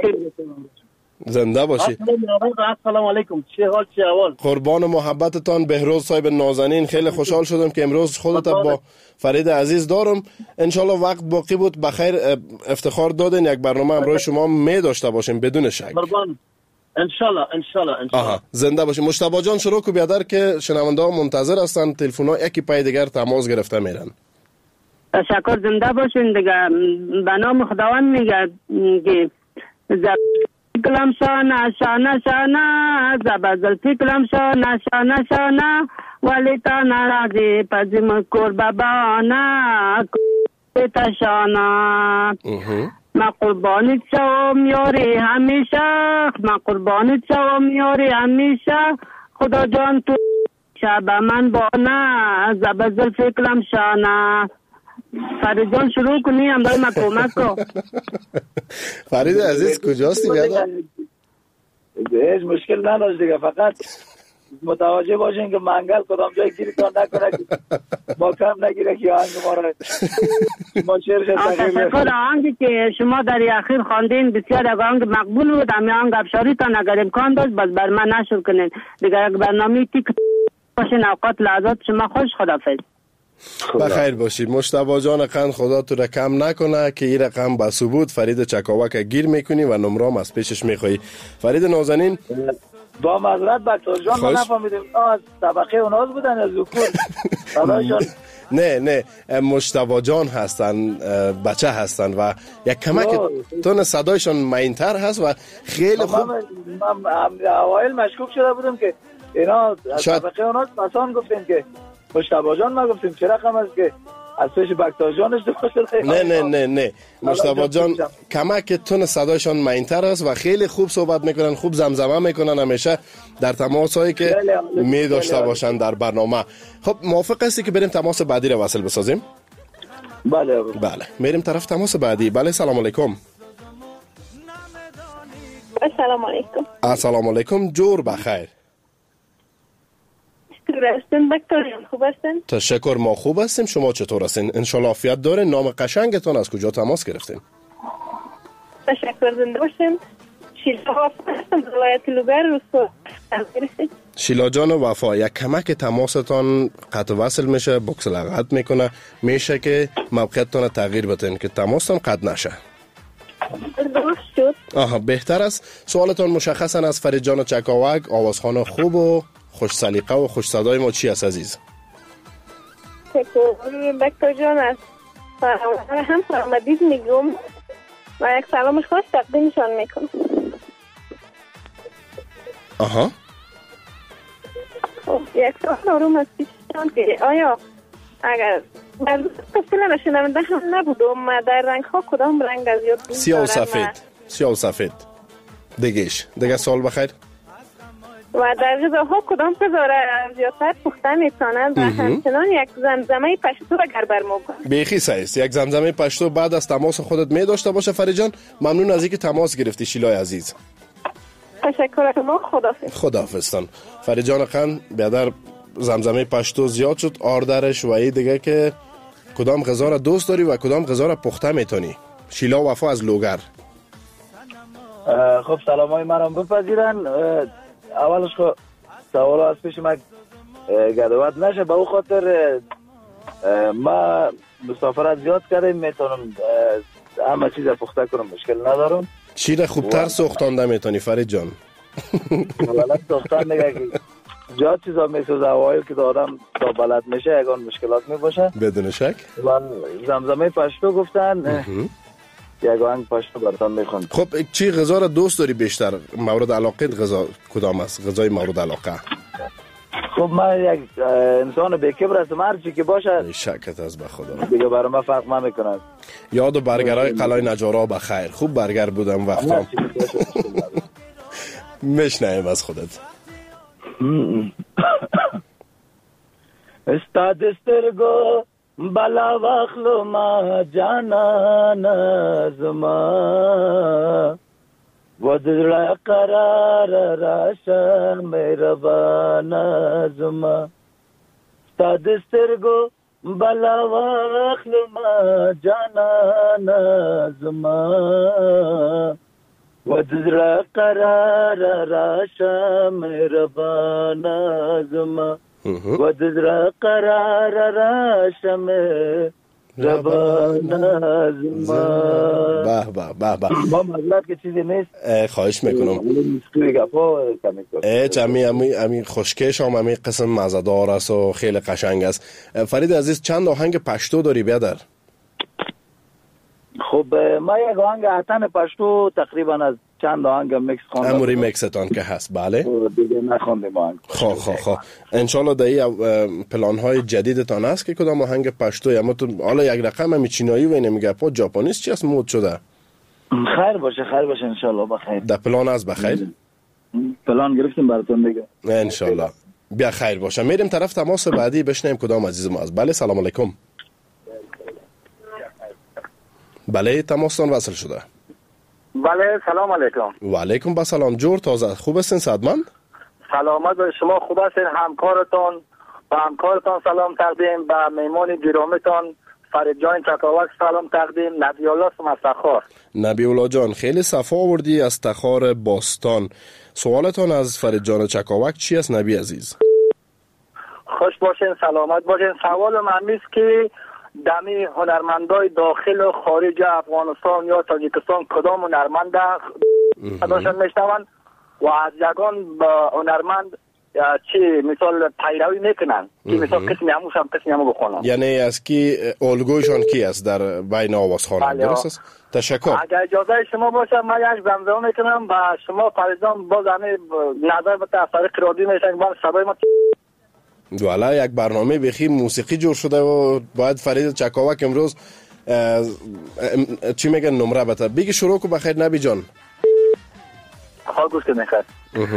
زنده باشی. السلام علیکم، چه حال چه احوال؟ قربان محبتتان بهروز صاحب نازنین، خیلی خوشحال شدم که امروز خودت با فرید عزیز دارم. انشالله وقت باقی بود بخیر افتخار دادین یک برنامه امروز شما می داشته باشیم بدون شک. قربان انشالله انشالله انشالله. آها زنده باشی. مجتبی جان شروع کو بیادر که شنونده ها منتظر هستن، تلفن ها یکی پای دیگر تماس گرفته میرن. تشکر، زنده باشین دیگه. به نام خداوند میگه که کلم شانه شانه شانه زبازل فکرم شانه شانه شانه ولی تا نرازی پزیم کور بابانا تا شانه ما قربانیت شوم یاری همیشه، ما قربانیت شوم یاری همیشه، خدا جان تو شب من بانه زبازل فکرم شانه. فرید جان شروع کنی هم دای ما کمک کو. فرید عزیز کجاستی بیادر؟ هیچ مشکل نداشت دیگه، فقط متوجه باشین که منگل کدام جای گیری تا نکنه که ما کم نگیره که آهنگ ما را ما شعرش تغییر تشکر. آهنگی که شما در اخیر خواندین بسیار یک آهنگ مقبول بود، امی آهنگ افشاری تا اگر امکان داشت بس بر من نشر کنین دیگه. یک برنامه تیک باشین. اوقات لحظات شما خوش. خداحافظ. بخیر باشید. مجتبی جان قند خدا تو را کم نکنه که این رقم با ثبوت فرید چکاوک گیر میکنی و نمرام از پیشش میخوایی. فرید نازنین با معذرت بکتر جان ما نفهمیدیم از طبقه اوناز بودن یا ذکور؟ نه نه مجتبی جان هستن، بچه هستن و یک کمک تون صدایشان مینتر هست و خیلی خوب. من اوایل مشکوک شده بودم که اینا از طبقه اوناز مثلا گفتیم که مجتبی جان ما گفتیم چه رقم است که از پیش بکتر جانش باشه. نه نه نه نه مجتبی جان کمک تون صدایشان مینتر است و خیلی خوب صحبت میکنن، خوب زمزمه میکنن همیشه در تماس هایی که می داشته باشن در برنامه. خب موافق هستی که بریم تماس بعدی رو وصل بسازیم؟ بله بله میریم طرف تماس بعدی. بله سلام علیکم. سلام علیکم. السلام علیکم. جور بخیر. هستین دکتر؟ خوب هستین؟ تشکر ما خوب هستیم. شما چطور هستین؟ انشالله عافیت دارین. نام قشنگتون از کجا تماس گرفتین؟ تشکر، زنده باشین. شیلا هستم از ولایت لوگر روستا. شیلا جان وفا یک کمک تماستان قطع وصل میشه، بوکس لغت میکنه، میشه که موقعیتتون تغییر بدین که تماستان قطع نشه. درست شد. آها بهتر است. سوالتان مشخصا از فرید جان چکاوک، آوازخوان خوب و خوش سلیقه و خوش صدای ما چی است عزیز؟ دکتر جان است هم فرمدید میگم و یک سلامش خواست تقدیمشان میکنم. آها خب یک سوال آروم است پیشتان که آیا اگر در تفصیل نشنونده هم نبودم در رنگ ها کدام رنگ از یاد بود؟ سیاه و سفید. سیاه و سفید دیگهش دیگه. سوال بخیر. و در غذاها کدام غذا را زیادتر پخته می‌سازند و همچنان یک زمزمه پشتو اگر برمو کنند؟ بیخی سعیست. یک زمزمه پشتو بعد از تماس خودت می داشته باشه فرید جان. ممنون از اینکه تماس گرفتی شیلای عزیز. تشکر از شما. خداحافظ. خداحافظتان. فرید جان قند بیادر زمزمه پشتو زیاد شد آردرش و ای دیگه که کدام غذا را دوست داری و کدام غذا را پخته میتونی. شیلا وفا از لوگر. خب سلام های من هم بپذیرن. اولش خب سوال از پیش من گدوات نشه، به او خاطر ما مسافرت زیاد کردیم میتونم همه چیز پخته کنم، مشکل ندارم. چی را خوبتر سوختانده میتونی فرید جان؟ والا سوختن نگه که جا چیزا میسوزه اوایل که آدم تا بلد میشه یکان مشکلات میباشه بدون شک. و زمزمه پشتو گفتن یک آهنگ پشتو براتون میخوند. خب چی غذا را دوست داری بیشتر؟ مورد علاقه غذا کدام است؟ غذای مورد علاقه؟ خب من یک انسان بی‌کبر هستم، هر چی که باشه شکت از به خدا دیگه برای من فرق نمیکنه. یاد و برگرای قلعه نجارا بخیر. خوب برگر بودم وقتا. میشنویم از خودت. استاد استرگو بلا واخلو ما جانان زما ودل قرار راشه مهربان زما استاد استرگو بلا واخلو ما جانان زما ودل قرار راشه مهربان زما ودل قرار راشه مهربان زما. به به به به. ما معذرت که چیزی نیست. خواهش میکنم. ای چمی امی امی خوشکش هم امی قسم مزه‌دار است و خیلی قشنگ است. فرید عزیز چند آهنگ پشتو داری بیادر؟ خب ما یک آهنگ اتن پشتو تقریبا از چند آهنگ میکس خواندم. اموری میکستان که هست بله. دیگه نخوندیم آهنگ. خب خب خب ان شاء الله دایی پلان های جدیدتان است که کدام آهنگ پشتو یا تو حالا یک رقم هم چینایی و اینه میگه پا ژاپنیست چی است مود شده؟ خیر باشه خیر باشه ان شاء الله بخیر. در پلان است بخیر. پلان گرفتیم براتون دیگه. ان شاء الله بیا خیر باشه. میریم طرف تماس بعدی بشنیم کدام عزیز ما است. بله سلام علیکم. بله تماستان وصل شده. بله سلام علیکم. و علیکم با سلام. جور تازه خوب هستین صدمن؟ سلامت به شما. خوب هستین؟ همکارتان و همکارتان سلام تقدیم، به میمان گرامیتان فرید جان چکاوک سلام تقدیم. نبی الله از تخار. نبی الله جان خیلی صفا آوردی از تخار باستان. سوالتان از فرید جان چکاوک چی است نبی عزیز؟ خوش باشین سلامت باشین. سوال من است که دمی هنرمندای داخل و خارج افغانستان یا تاجیکستان کدام هنرمند داشتن میشنون و از یگان با هنرمند چی مثال پیروی میکنن که مثال قسمی هموش هم قسمی همو بخونن، یعنی از کی الگویشان کی است در بین آوازخوانان؟ درست است. تشکر. اگر اجازه شما باشه من یک زمزمه میکنم و شما فریدان باز همه نظر به طریق رادیو میشن باز صدای ما والا یک برنامه بخی موسیقی جور شده و باید فرید چکاوک امروز چی میگن نمره بده بگی شروع کو بخیر نبی جان. خواه گوش کنه خیر.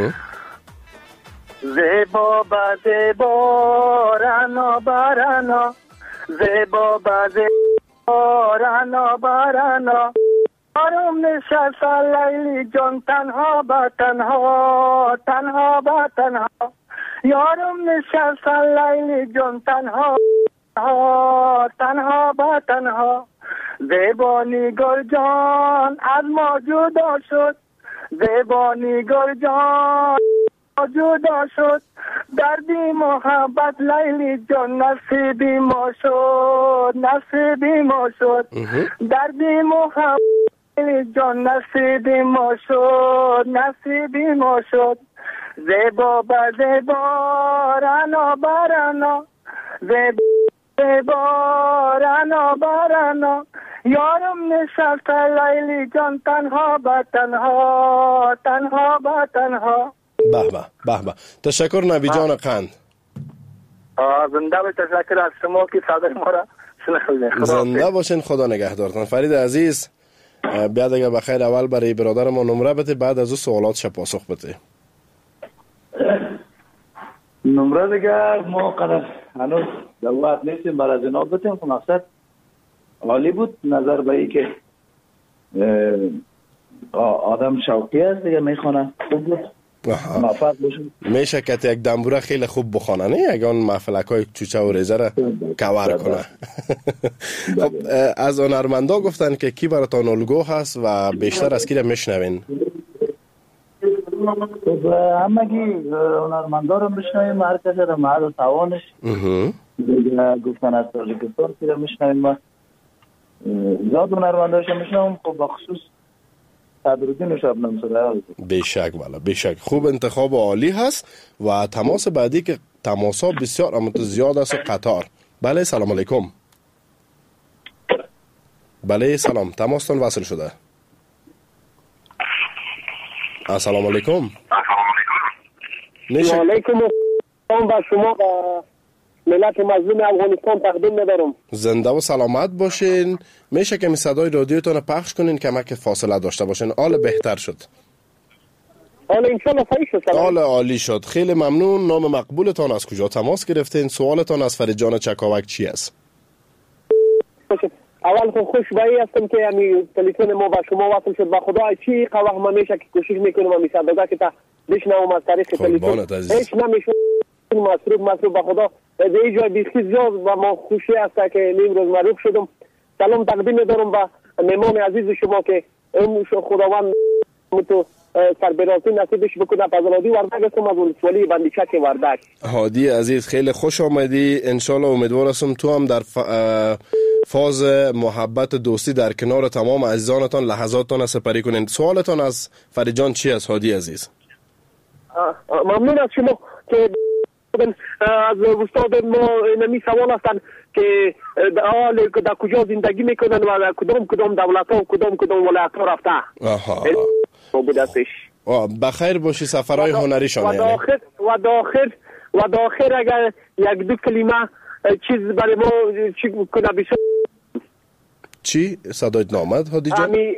زیبا با زیبا رانا بارانا زیبا با زیبا رانا بارانا آرام نشست لیلی جان تنها با تنها تنها با تنها یارم نشست لیلی جان تنها تنها با تنها زیبانی گل جان از ما جدا شد زیبانی گل جان جدا شد دردی محبت لیلی جان نصیبی ما شد نصیبی ما شد دردی محبت لیلی جان نصیبی ما شد نصیبی ما شد زیبا با زیبا رانا بارانا زیبا زیبا رانا بارانا یارم نشست لیلی جان تنها با تنها تنها با تنها. به به به به. تشکر نبی جان قند. زنده به تشکر از شما که صدای ما را شنیدین. زنده باشین خدا نگهدارتان. فرید عزیز بیاد اگر بخیر اول برای برادر ما نمره بده بعد از او سوالاتش پاسخ بده. نمره دیگر ما قدر هنوز دوات نیستیم برای جناب بتیم که مقصد عالی بود نظر به ای که آدم شوقی است دیگه، میخونه خوب بود. موفق باشیم. میشه که یک دنبوره خیلی خوب بخونه، نه یک آن محفلک های چوچه و ریزه را کور کنه. خب از هنرمندا گفتن که کی براتان الگو هست و بیشتر از کی را میشنوین؟ خب همگی هنرمندا رو میشنویم، هر کسی را محل و توانش. گفتن از تاجیکستان کی را میشنویم، ما زیاد هنرمنداش میشنویم. خب بخصوص صدرالدین و شبنم سرایان. بیشک والا بیشک خوب، انتخاب عالی هست. و تماس بعدی که تماسا بسیار امت زیاد است قطار. بله سلام علیکم. بله سلام، تماستان وصل شده. السلام علیکم. و علیکم السلام با شما و ملت مظلوم افغانستان تقدیم ندارم. زنده و سلامت باشین. میشه که می صدای رادیوتون پخش کنین که که فاصله داشته باشین. حال بهتر شد. حال انشالله صحیح شد. حال عالی شد. خیلی ممنون. نام مقبولتان از کجا تماس گرفتین؟ سوالتان از فریجان چکاوک چی است؟ اول خود خوشبایی هستم که یعنی تلفن ما با شما وصل شد. با خدا چی قوه ما میشه که کوشش میکنم و میصدقه که تا بشنوم از طریق تلفن. هیچ نمیشه مصروف مصروف با خدا از اینجا بیخی زیاد و ما خوشی هست که امروز معروف شدم. سلام تقدیم دارم با مهمان عزیز شما که اون خداوند متو سربرازی نصیبش بکنه. فضلادی وردک هستم از ولسوالی بندیچک وردک. هادی عزیز خیلی خوش آمدی. انشالله امیدوار هستم تو هم در فاز محبت دوستی در کنار تمام عزیزانتان لحظاتتان سپری کنین. سوالتان از فریجان چی است هادی عزیز؟ ممنون از شما که از استاد ما نمی سوال هستن که در, در کجا زندگی میکنن و در کدام کدام دولت ها و کدام کدام ولایت ها رفته. آها بودستش بخیر باشی سفرهای هنریشان. و داخل و داخل و داخل اگر یک دو کلمه چیز برای ما چی کنه بسیار. چی؟ صدایت نامد هادی جان؟ امی...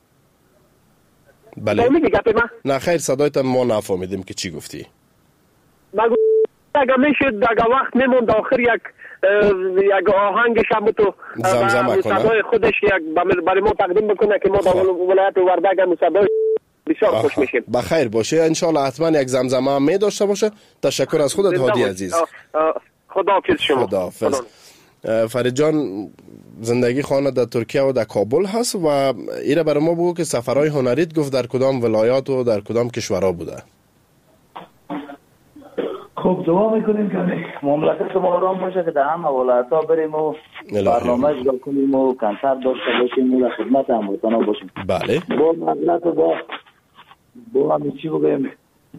بله نه خیر صدایت ما نفهمیدیم که چی گفتی. مگو اگر میشد در وقت میمون داخل یک یک آهنگش هم تو زمزمه کنه صدای خودش یک برای ما تقدیم بکنه که ما در ولایت وردک هم صدای بسیار خوش میشیم. بخیر باشه انشالله. حتما یک زمزمه هم می داشته باشه. تشکر از خودت هادی عزیز. خداحافظ شما. خداحافظ. فرید جان زندگی خانه در ترکیه و در کابل هست و ایره برای ما بگو که سفرهای هنریت گفت در کدام ولایات و در کدام کشورها بوده؟ خب دعا میکنیم که مملکت ما آرام باشه که در همه ولایت ها بریم و برنامه اجرا کنیم و کنسرت داشته باشیم و در خدمت هموطنان باشیم. بله با ملت و با با همین چی بگیم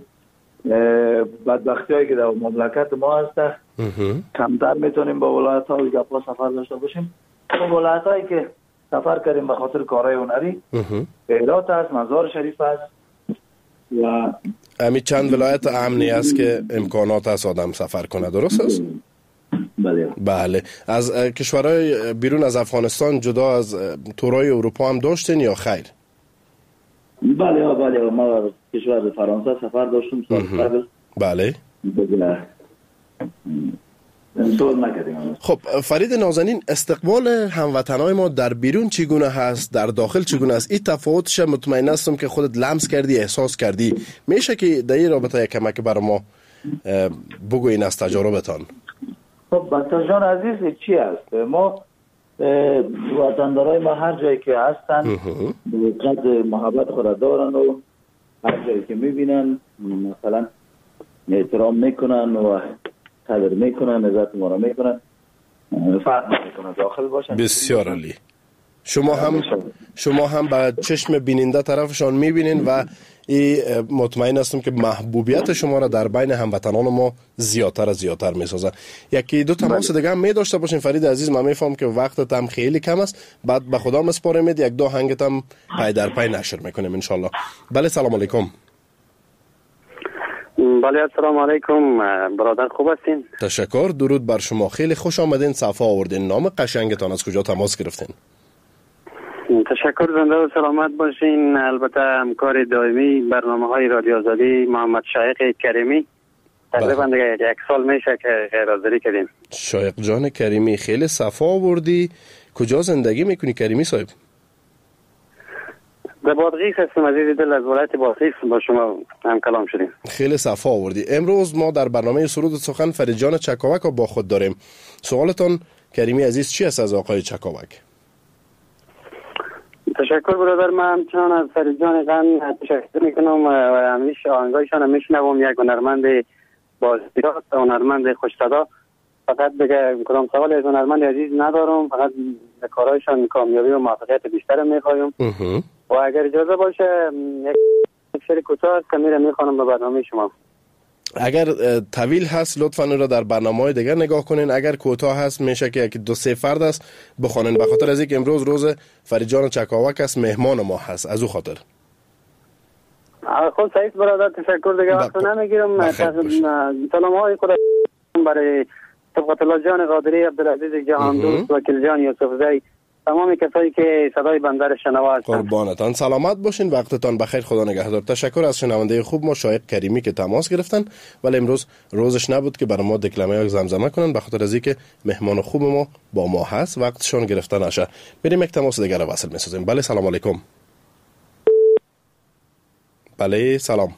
بدبختی هایی که در مملکت ما هسته کمتر میتونیم با ولایت ها و گپا سفر داشته باشیم. با ولایت هایی که سفر کردیم به خاطر کارهای هنری هرات هست، مزار شریف هست و امی چند ولایت امنی است که امکانات هست آدم سفر کنه. درست است؟ بله بله. از کشورهای بیرون از افغانستان جدا از تورای اروپا هم داشتین یا خیر؟ بله بله ما کشور فرانسه سفر داشتیم سال قبل. بله بله خب فرید نازنین استقبال هموطنای ما در بیرون چگونه هست در داخل چگونه است؟ این تفاوتش مطمئن هستم که خودت لمس کردی احساس کردی. میشه که در این رابطه یک کمک برای ما بگوین از تجربتان؟ خب بچه جان عزیز چی هست؟ ما وطندارای ما هر جایی که هستن قدر محبت خود دارن و هر جایی که میبینن مثلا احترام میکنن و قدر میکنن عزت ما را میکنن فرق میکنن داخل باشن. بسیار عالی. شما هم شما هم به چشم بیننده طرفشان میبینین و ای مطمئن هستم که محبوبیت شما را در بین هموطنان ما زیادتر از زیادتر میسازه. یکی دو تماس دیگه هم می داشته باشین فرید عزیز. من میفهم که وقتت هم خیلی کم است. بعد به خدا مسپاریم یک دو هنگت هم پای در پای نشر میکنیم ان شاء الله. بله سلام علیکم. بله السلام علیکم برادر خوب هستین؟ تشکر درود بر شما. خیلی خوش آمدین صفا آوردین. نام قشنگتان از کجا تماس گرفتین؟ تشکر زنده و سلامت باشین. البته همکار دائمی برنامه های رادیو آزادی محمد شایق کریمی تقریبا دیگه یک سال میشه که غیر حاضری کردیم. شایق جان کریمی خیلی صفا آوردی. کجا زندگی میکنی کریمی صاحب؟ در بادغیس هستم عزیز دل، از ولایت بادغیس با شما هم کلام شدیم. خیلی صفا آوردی. امروز ما در برنامه سرود سخن فرید جان چکاوک رو با خود داریم. سوالتون کریمی عزیز چی است از آقای چکاوک؟ تشکر برادر. من همچنان از فرید جان غن تشکر میکنم و همیشه آهنگایشان هم میشنوم. یک هنرمند با استعداد، هنرمند خوش صدا. فقط دیگه کدام سوال از هنرمند عزیز ندارم، فقط کارهایشان کامیابی و موفقیت بیشتر میخوایم. و اگر اجازه باشه یک شعر کوتاه است که میرم میخوانم به برنامه شما. اگر طویل هست لطفاً را در برنامه‌های دیگر نگاه کنین، اگر کوتاه هست میشه که یک دو سه فرد است بخونین، به خاطر از اینکه امروز روز فرید جان چکاوک است، مهمان ما هست، از او خاطر. خود سعید برادر تشکر دیگه وقت نمیگیرم. سلام های خدا برای طبقت الله جان قادری، عبدالعزیز جهان دوست، وکیل جان یوسف زی، تمام کسایی که صدای بنده را شنوا هستند. قربانتان، سلامت باشین، وقتتان بخیر، خدا نگهدار. تشکر از شنونده خوب ما شایق کریمی که تماس گرفتن، ولی امروز روزش نبود که برای ما دکلمه زمزمه کنن، به خاطر از اینکه مهمان خوب ما با ما هست، وقتشون گرفته نشه. بریم یک تماس دیگه را وصل می‌سازیم. بله سلام علیکم. بله سلام.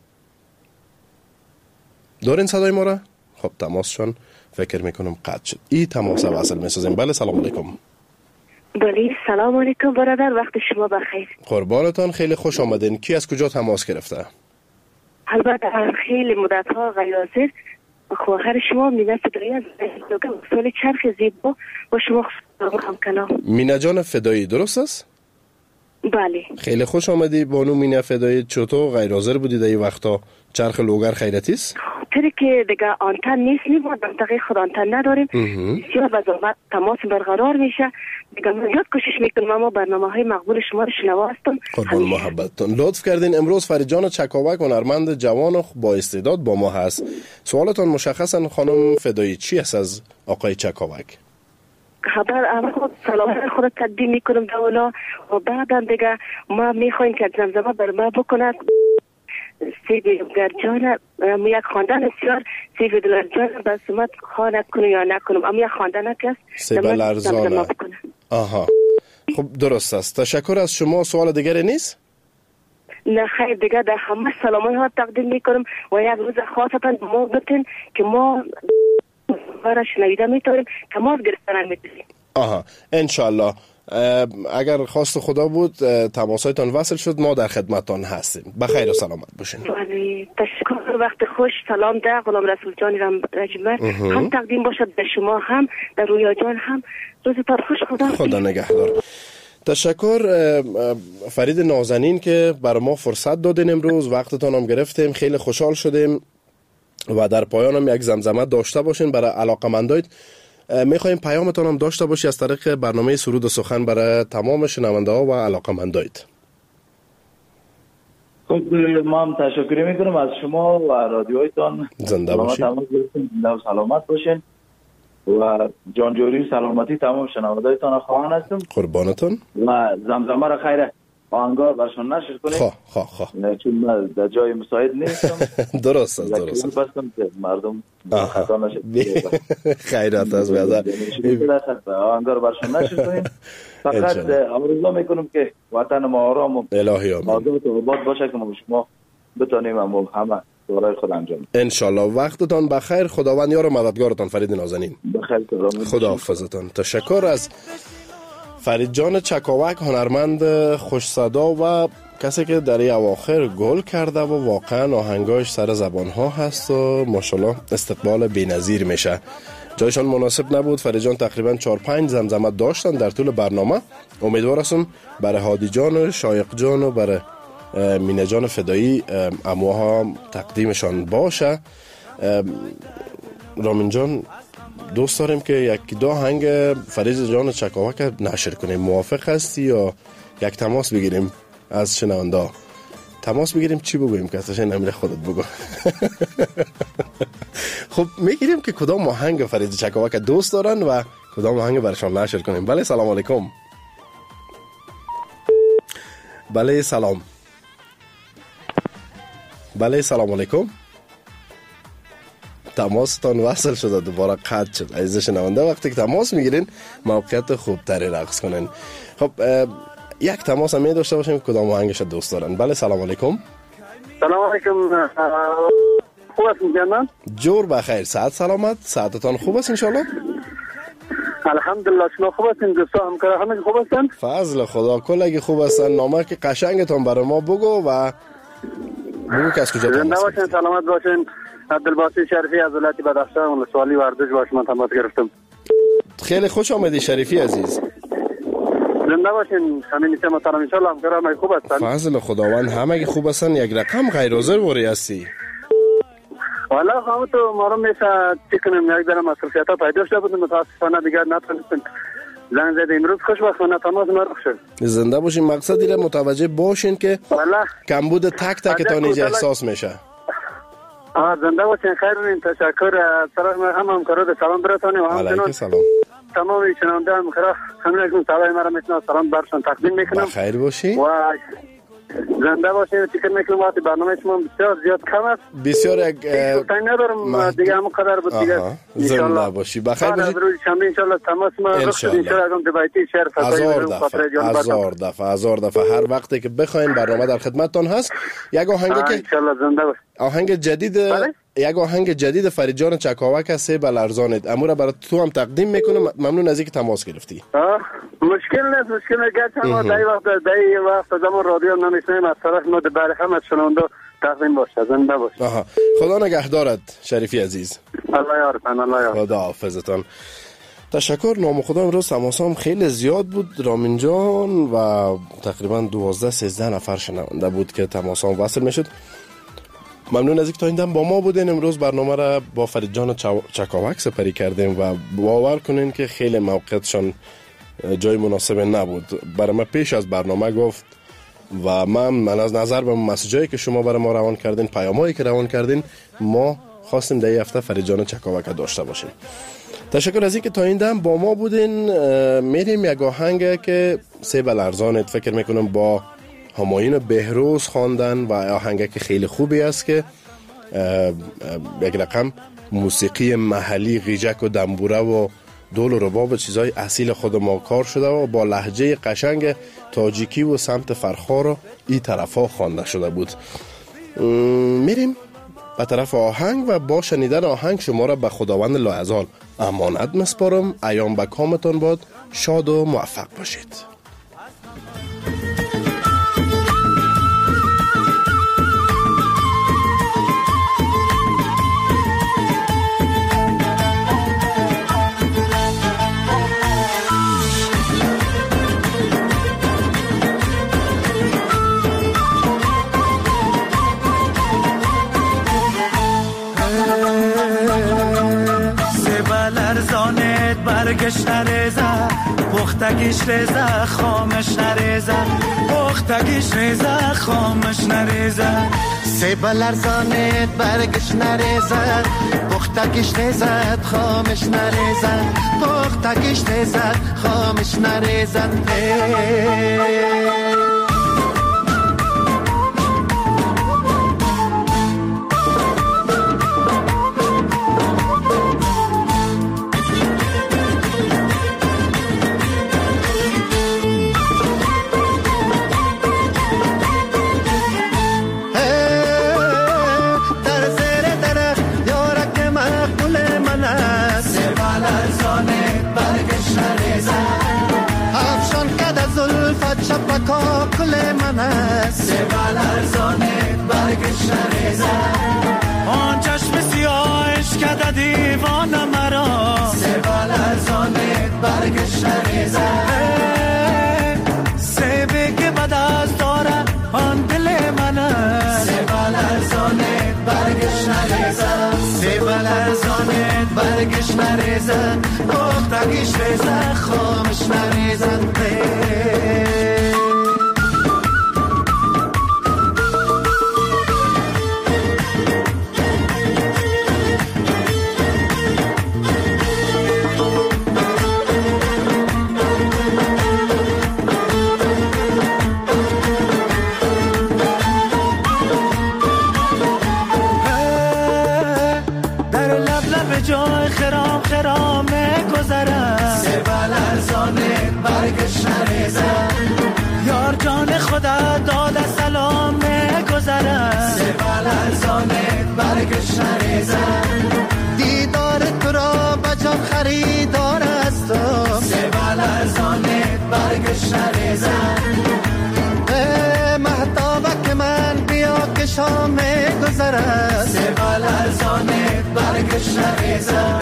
دارین صدای ما را؟ خب تماسشون فکر میکنم قطع شد. این تماس وصل می‌سازیم. بله سلام علیکم. بله سلام علیکم برادر، وقت شما بخیر. قربانتان، خیلی خوش آمدین. کی از کجا تماس گرفته؟ البته خیلی مدت ها غیر حاضر خواهر شما مینه فدایی از سال چرخ زیبا با شما هم کلام. مینه جان فدایی درست است؟ بله. خیلی خوش آمدی بانو مینه فدایی. چطور غیر حاضر بودی در این وقتا؟ چرخ لوگر خیرتی است؟ طوری که دیگه آنتن نیست، میبود منطقه خود آنتن نداریم، بسیار بزرگ تماس برقرار میشه دیگه. من یاد کوشش میکنم اما برنامه های مقبول شما رو شنوا هستم. قربان محبتتون، لطف کردین. امروز فرید جان چکاوک هنرمند جوان و با استعداد با ما هست. سوالتون مشخصا خانم فدایی چی است از آقای چکاوک؟ خبر اول خود سلام خود تقدیم میکنم دولا و بعدا دیگه ما میخوایم که زمزمه بر ما بکند. سیبی گرجان یک خواندن بسیار سیبی گرجان بس اومد خواند کنم یا نکنم، اما یک خواندن که سیبی لرزانه. آها خب درست است. تشکر از شما. سوال دیگری نیست؟ نه خیر دیگه در همه سلامای ها تقدیم میکنم و یک روز خاصتا ما بتین که ما برای شنویده میتونیم که ما گرفتن میتونیم. آها انشالله. اگر خواست خدا بود تماسایتان وصل شد، ما در خدمتان هستیم. بخیر و سلامت باشین. تشکر، وقت خوش. سلام ده غلام رسول جان رجمر هم تقدیم باشد به شما، هم در رویا جان، هم روزتان خوش. خدا خدا نگهدار. تشکر فرید نازنین که بر ما فرصت دادین امروز، وقتتان هم گرفتیم، خیلی خوشحال شدیم و در پایان هم یک زمزمه داشته باشین برای علاقمندایت. میخوایم پیامتان هم داشته باشی از طریق برنامه سرود و سخن برای تمام شنونده ها و علاقمندایت. خب ما هم تشکر میکنم از شما و رادیویتان. زنده باشین. زنده و سلامت باشین و جانجوری و سلامتی تمام شنوندهایتان خواهان هستم. قربانتون. و زمزمه را خیره آهنگار برشان نشر کنید. خواه خواه خواه. نه چون من در جای مساعد نیستم. درست است درست است. بستم که مردم خطا نشد. خیرات از بیادر. آهنگار برشان نشر کنید. فقط آرزو میکنم که وطن ما آرام و الهی آمین آزاد و آباد باشه که ما شما بتانیم هم همه کارهای خود انجام. انشالله. وقتتان بخیر. خداوند یار و مددگارتان فرید نازنین. بخیر. خداحافظتان. تشکر از فرید جان چکاوک، هنرمند خوش صدا و کسی که در این اواخر گل کرده و واقعا آهنگاش سر زبان ها هست و ماشاءالله استقبال بی‌نظیر میشه. جایشان مناسب نبود. فرید جان تقریبا چهار پنج زمزمه داشتن در طول برنامه. امیدوارم برای هادی جان و شایق جان و برای مینه جان فدایی اموها تقدیمشان باشه. رامین جان دوست داریم که یک دو آهنگ فرید جان چکاوک نشر کنیم. موافق هستی یا یک تماس بگیریم از شنونده؟ تماس بگیریم چی بگویم که اصلا نمیره خودت بگو. خب میگیریم که کدام آهنگ فرید چکاوک دوست دارن و کدام آهنگ برشان نشر کنیم. بله سلام علیکم. بله سلام. بله سلام علیکم. تماستان وصل شده، دوباره قطع شد. عزیز شنونده وقتی که تماس میگیرین موقعیت خوب تری رقص کنین. خب یک تماس هم می داشته باشیم کدام آهنگش دوست دارن. بله سلام علیکم. سلام علیکم. خوب هستین جانم؟ جور بخیر، صحت سلامت، صحتتان خوب است انشالله؟ الحمدلله. شما خوب هستین؟ دوستا همکارا همه خوب هستن؟ فضل خدا، کلگی خوب هستن. نامه که قشنگتان برای ما بگو و بگو که از کجا تماس زنده باشین، سلامت باشین. عبدالباسط شریفی از ولایت بدخشان ولسوالی ورزش با شما تماس گرفتم. خیلی خوش آمدی شریفی عزیز. زنده باشین. همین نیست محترم، ان شاء الله همکارا همه خوب هستن. فضل خداوند همه خوب هستن. یک رقم غیر حاضر وری هستی. والا خواهم تو ما رو میشه چی کنیم، یک در مصرفیت ها پیدا شده بود، متاسفانه دیگر نتونستیم. زنگ زده امروز خوشبختانه تماس ما رو شد. زنده باشین. مقصدی را متوجه باشین که والا کمبود تک تکتان اینجا احساس میشه. آه زنده باشین. خیرین. تشکر. سلام هم همکارا ده سلام برسانیم. علیکم سلام. تمام شنونده همکارا همین اکنون صدای مرا میتونم سلام برشان تقدیم میکنم. بخیر باشین. و زنده باشین. فکر میکنم وقتی برنامه شما بسیار زیاد کم است. بسیار یک تای ندارم دیگه همون قدر بود دیگه. زنده باشی. بخیر باشی. روز شنبه ان شاء الله تماس ما رخصت ان شاء الله از بیتی شهر هزار دفعه هزار دفعه هزار دفعه هر وقتی که بخواین برنامه در خدمتتون هست. یک آهنگ که ان شاء الله زنده باش. آهنگ جدید یک آهنگ جدید فرید جان چکاوک است به لرزانت. امورا برای تو هم تقدیم میکنم. ممنون از اینکه تماس گرفتی. مشکل نیست، مشکل نیست. گرچه ما دای وقت دای وقت زمان رادیو نمیشنیم از طرف ما برای همه شنونده تقدیم باشه. زنده باش. آها. خدا نگهدارت شریفی عزیز. الله یارتان. الله یار. خدا حافظتان. تشکر. نام خدا امروز تماسام خیلی زیاد بود رامین جان و تقریبا دوازده سیزده نفر شنونده بود که تماسام وصل میشد. ممنون از اینکه تا این دم با ما بودین. امروز برنامه را با فرید جان چکاوک سپری کردیم و باور کنین که خیلی موقعیتشان جای مناسب نبود. برای ما پیش از برنامه گفت و من من از نظر به مسیجایی که شما برای ما روان کردین، پیامایی که روان کردین، ما خواستیم در این هفته فرید جان چکاوک داشته باشیم. تشکر از اینکه تا این دم با ما بودین. میریم یک آهنگ که سه بلرزانت فکر میکنم با همایون بهروز خواندن و آهنگ که خیلی خوبی است که یک رقم موسیقی محلی غیجک و دنبوره و دول و رباب چیزای اصیل خود ما کار شده و با لهجه قشنگ تاجیکی و سمت فرخار و این طرفا خوانده شده بود. میریم به طرف آهنگ و با شنیدن آهنگ شما را به خداوند لاعزال امانت مسپارم. ایام به کامتان باد. شاد و موفق باشید. برگش نریزه پختگیش ریزه خامش نریزه پختگیش ریزه خامش نریزه سیب لرزانت برگش نریزه پختگیش ریزه خامش نریزه پختگیش ریزه خامش نریزه شبکا کل من است سیبال ارزانت برگش نریزه آن چشم سیاهش کده دیوان مرا سیبال ارزانت برگش نریزه سیبی که بد از داره آن دل من است سیبال ارزانت برگش نریزه سیبال ارزانت برگش نریزه پختگیش ریزه خامش نریزه برگش نریزه جان خدا داد سلام گذرم سبال ارزانه برگش نریزم دیدار تو را بجان خریدار است تو سبال ارزانه برگش نریزم مهتابه که من بیا که شام گذرم سبال ارزانه برگش نریزم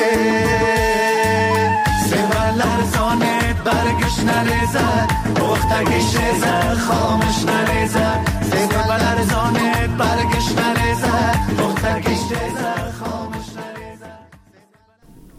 سبال ارزانه برگش نریزد وقت گیشه زد خامش نریزد سبال ارزانه برگش نریزد